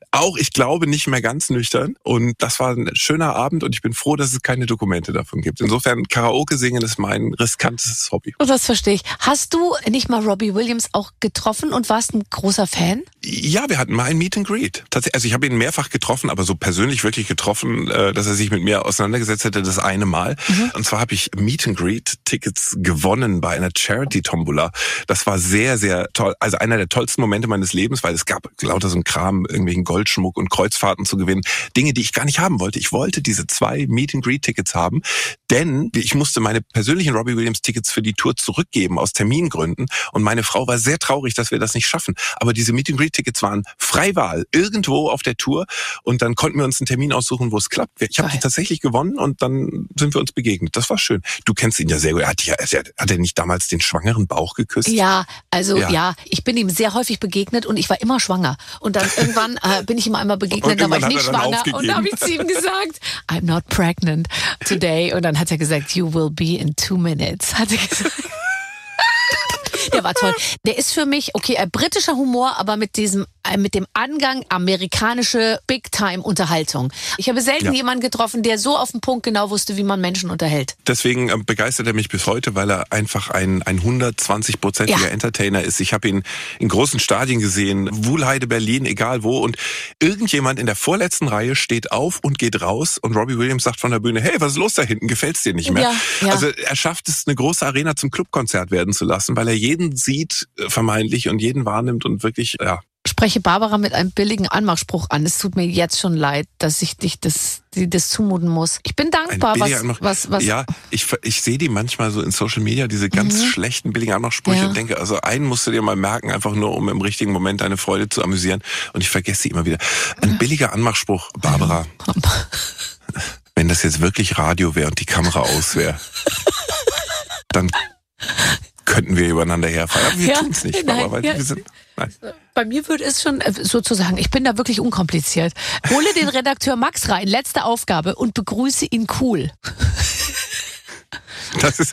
Auch, ich glaube, nicht mehr ganz nüchtern. Und das war ein schöner Abend und ich bin froh, dass es keine Dokumente davon gibt. Insofern, Karaoke singen ist mein riskantes Hobby. Oh, das verstehe ich. Hast du nicht mal Robbie Williams auch getroffen und warst ein großer Fan? Ja, wir hatten mal ein Meet and Greet. Also ich habe ihn mehrfach getroffen, aber so persönlich wirklich getroffen, dass er sich mit mir auseinandergesetzt hätte, das eine Mal. Und zwar habe ich Meet and Greet Tickets gewonnen bei einer Charity-Tombola. Das war sehr, sehr toll. Also einer der tollsten Momente meines Lebens, weil es gab lauter so ein Kram, irgendwelchen Goldschmuck und Kreuzfahrten zu gewinnen. Dinge, die ich gar nicht haben wollte. Ich wollte diese 2 Meet and Greet Tickets haben, denn ich musste meine persönlichen Robbie Williams Tickets für die Tour zurückgeben aus Termingründen. Und meine Frau war sehr traurig, dass wir das nicht schaffen. Aber diese Meet and Greet Tickets waren Freiwahl irgendwo auf der Tour und dann konnten wir uns einen Termin aussuchen, wo es klappt. Ich habe die tatsächlich gewonnen und dann sind wir uns begegnet. Das war schön. Du kennst ihn ja sehr gut. Hat er nicht damals den schwangeren Bauch geküsst? Ja, also ja, ich bin ihm sehr häufig begegnet und ich war immer schwanger. Und dann irgendwann bin ich ihm einmal begegnet, da war ich nicht schwanger. Und da habe ich zu ihm gesagt, I'm not pregnant today. Und dann hat er gesagt, you will be in 2 minutes, hat er gesagt. Der war toll. Der ist für mich, okay, britischer Humor, aber mit dem Angang amerikanische Big-Time-Unterhaltung. Ich habe selten jemanden getroffen, der so auf den Punkt genau wusste, wie man Menschen unterhält. Deswegen begeistert er mich bis heute, weil er einfach ein 120%iger Entertainer ist. Ich habe ihn in großen Stadien gesehen, Wuhlheide, Berlin, egal wo. Und irgendjemand in der vorletzten Reihe steht auf und geht raus und Robbie Williams sagt von der Bühne, hey, was ist los da hinten? Gefällt's dir nicht mehr? Ja. Also er schafft es, eine große Arena zum Clubkonzert werden zu lassen, weil er jeden sieht, vermeintlich, und jeden wahrnimmt und wirklich, Spreche Barbara mit einem billigen Anmachspruch an. Es tut mir jetzt schon leid, dass ich dich das zumuten muss. Ich bin dankbar, was. Ja, ich sehe die manchmal so in Social Media, diese ganz schlechten billigen Anmachsprüche und denke, also einen musst du dir mal merken, einfach nur, um im richtigen Moment deine Freude zu amüsieren. Und ich vergesse sie immer wieder. Ein billiger Anmachspruch, Barbara. Wenn das jetzt wirklich Radio wäre und die Kamera aus wäre, dann könnten wir übereinander herfallen. Aber wir tun es nicht. Nein. Bei mir würde es schon sozusagen, ich bin da wirklich unkompliziert. Hole den Redakteur Max rein, letzte Aufgabe, und begrüße ihn cool. Das ist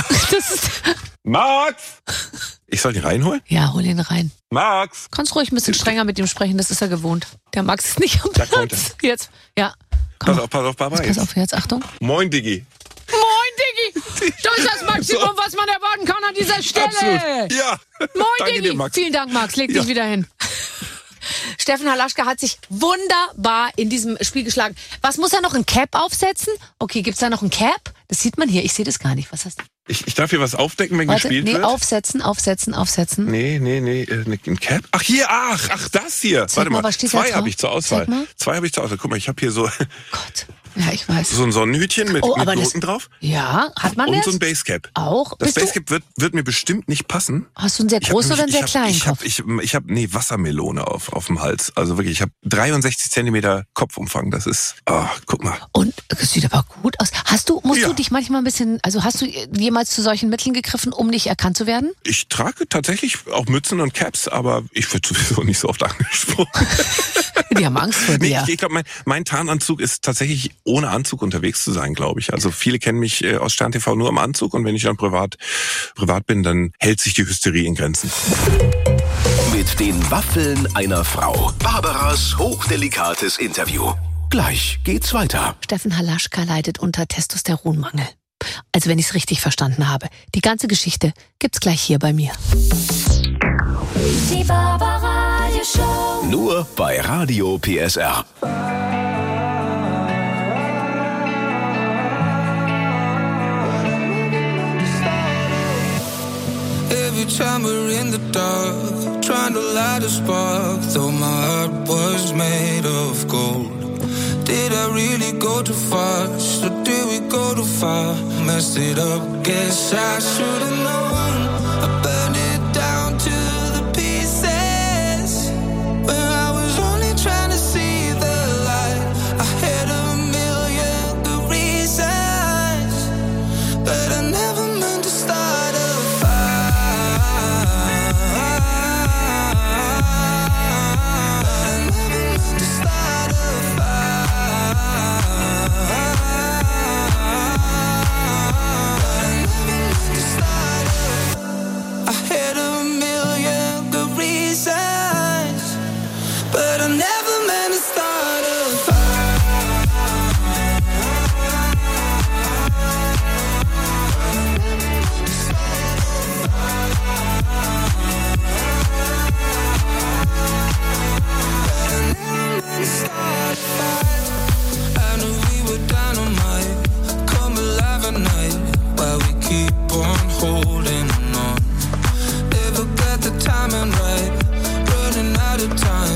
Max! Ich soll ihn reinholen? Ja, hol ihn rein. Max! Kannst ruhig ein bisschen strenger mit ihm sprechen, das ist er gewohnt. Der Max ist nicht am Platz. Jetzt, ja. Pass auf, Barbara. Pass auf, jetzt, Achtung. Moin, Diggi. Moin, Diggi! Das ist das Maximum, was man erwarten kann an dieser Stelle. Absolut. Ja. Moin, Danke Diggi. dir, Max. Vielen Dank, Max. Leg dich wieder hin. Steffen Halaschka hat sich wunderbar in diesem Spiel geschlagen. Was muss er noch? Ein Cap aufsetzen? Okay, gibt's da noch ein Cap? Das sieht man hier. Ich sehe das gar nicht. Was hast du? Ich darf hier was aufdecken, wenn gespielt wird? Aufsetzen. Nee, ein Cap? Ach, das hier. Warte mal, was steht da drauf? 2 habe ich zur Auswahl. Guck mal, ich habe hier so... Gott. Ja, ich weiß. So ein Sonnenhütchen mit Noten drauf. Ja, hat man das? Und so ein Basecap. Auch? Das Basecap wird mir bestimmt nicht passen. Hast du einen sehr großen oder einen sehr kleinen Kopf? Ich habe Wassermelone auf dem Hals. Also wirklich, ich habe 63 Zentimeter Kopfumfang. Das ist, guck mal. Und das sieht aber gut aus. Musst du dich manchmal ein bisschen, also hast du jemals zu solchen Mitteln gegriffen, um nicht erkannt zu werden? Ich trage tatsächlich auch Mützen und Caps, aber ich werde sowieso nicht so oft angesprochen. Die haben Angst vor dir. Ich glaube, mein Tarnanzug ist tatsächlich ohne Anzug unterwegs zu sein, glaube ich. Also viele kennen mich aus Stern TV nur im Anzug, und wenn ich dann privat bin, dann hält sich die Hysterie in Grenzen. Mit den Waffeln einer Frau. Barbaras hochdelikates Interview. Gleich geht's weiter. Steffen Halaschka leidet unter Testosteronmangel. Also wenn ich es richtig verstanden habe. Die ganze Geschichte gibt's gleich hier bei mir. Die Barbara Show. Nur bei Radio PSR. Every time we're in the dark, trying to light a spark, though my heart was made of gold. Did I really go too fast, or did we go too far? Messed it up, guess I should've known. I burned it down to the pieces, when I was only trying to see the light. I had a million good reasons, but I never meant to start a but I never meant to start a fire. I knew we were dynamite, come alive at night, while we keep on holding on. Never got the timing right, running out of time.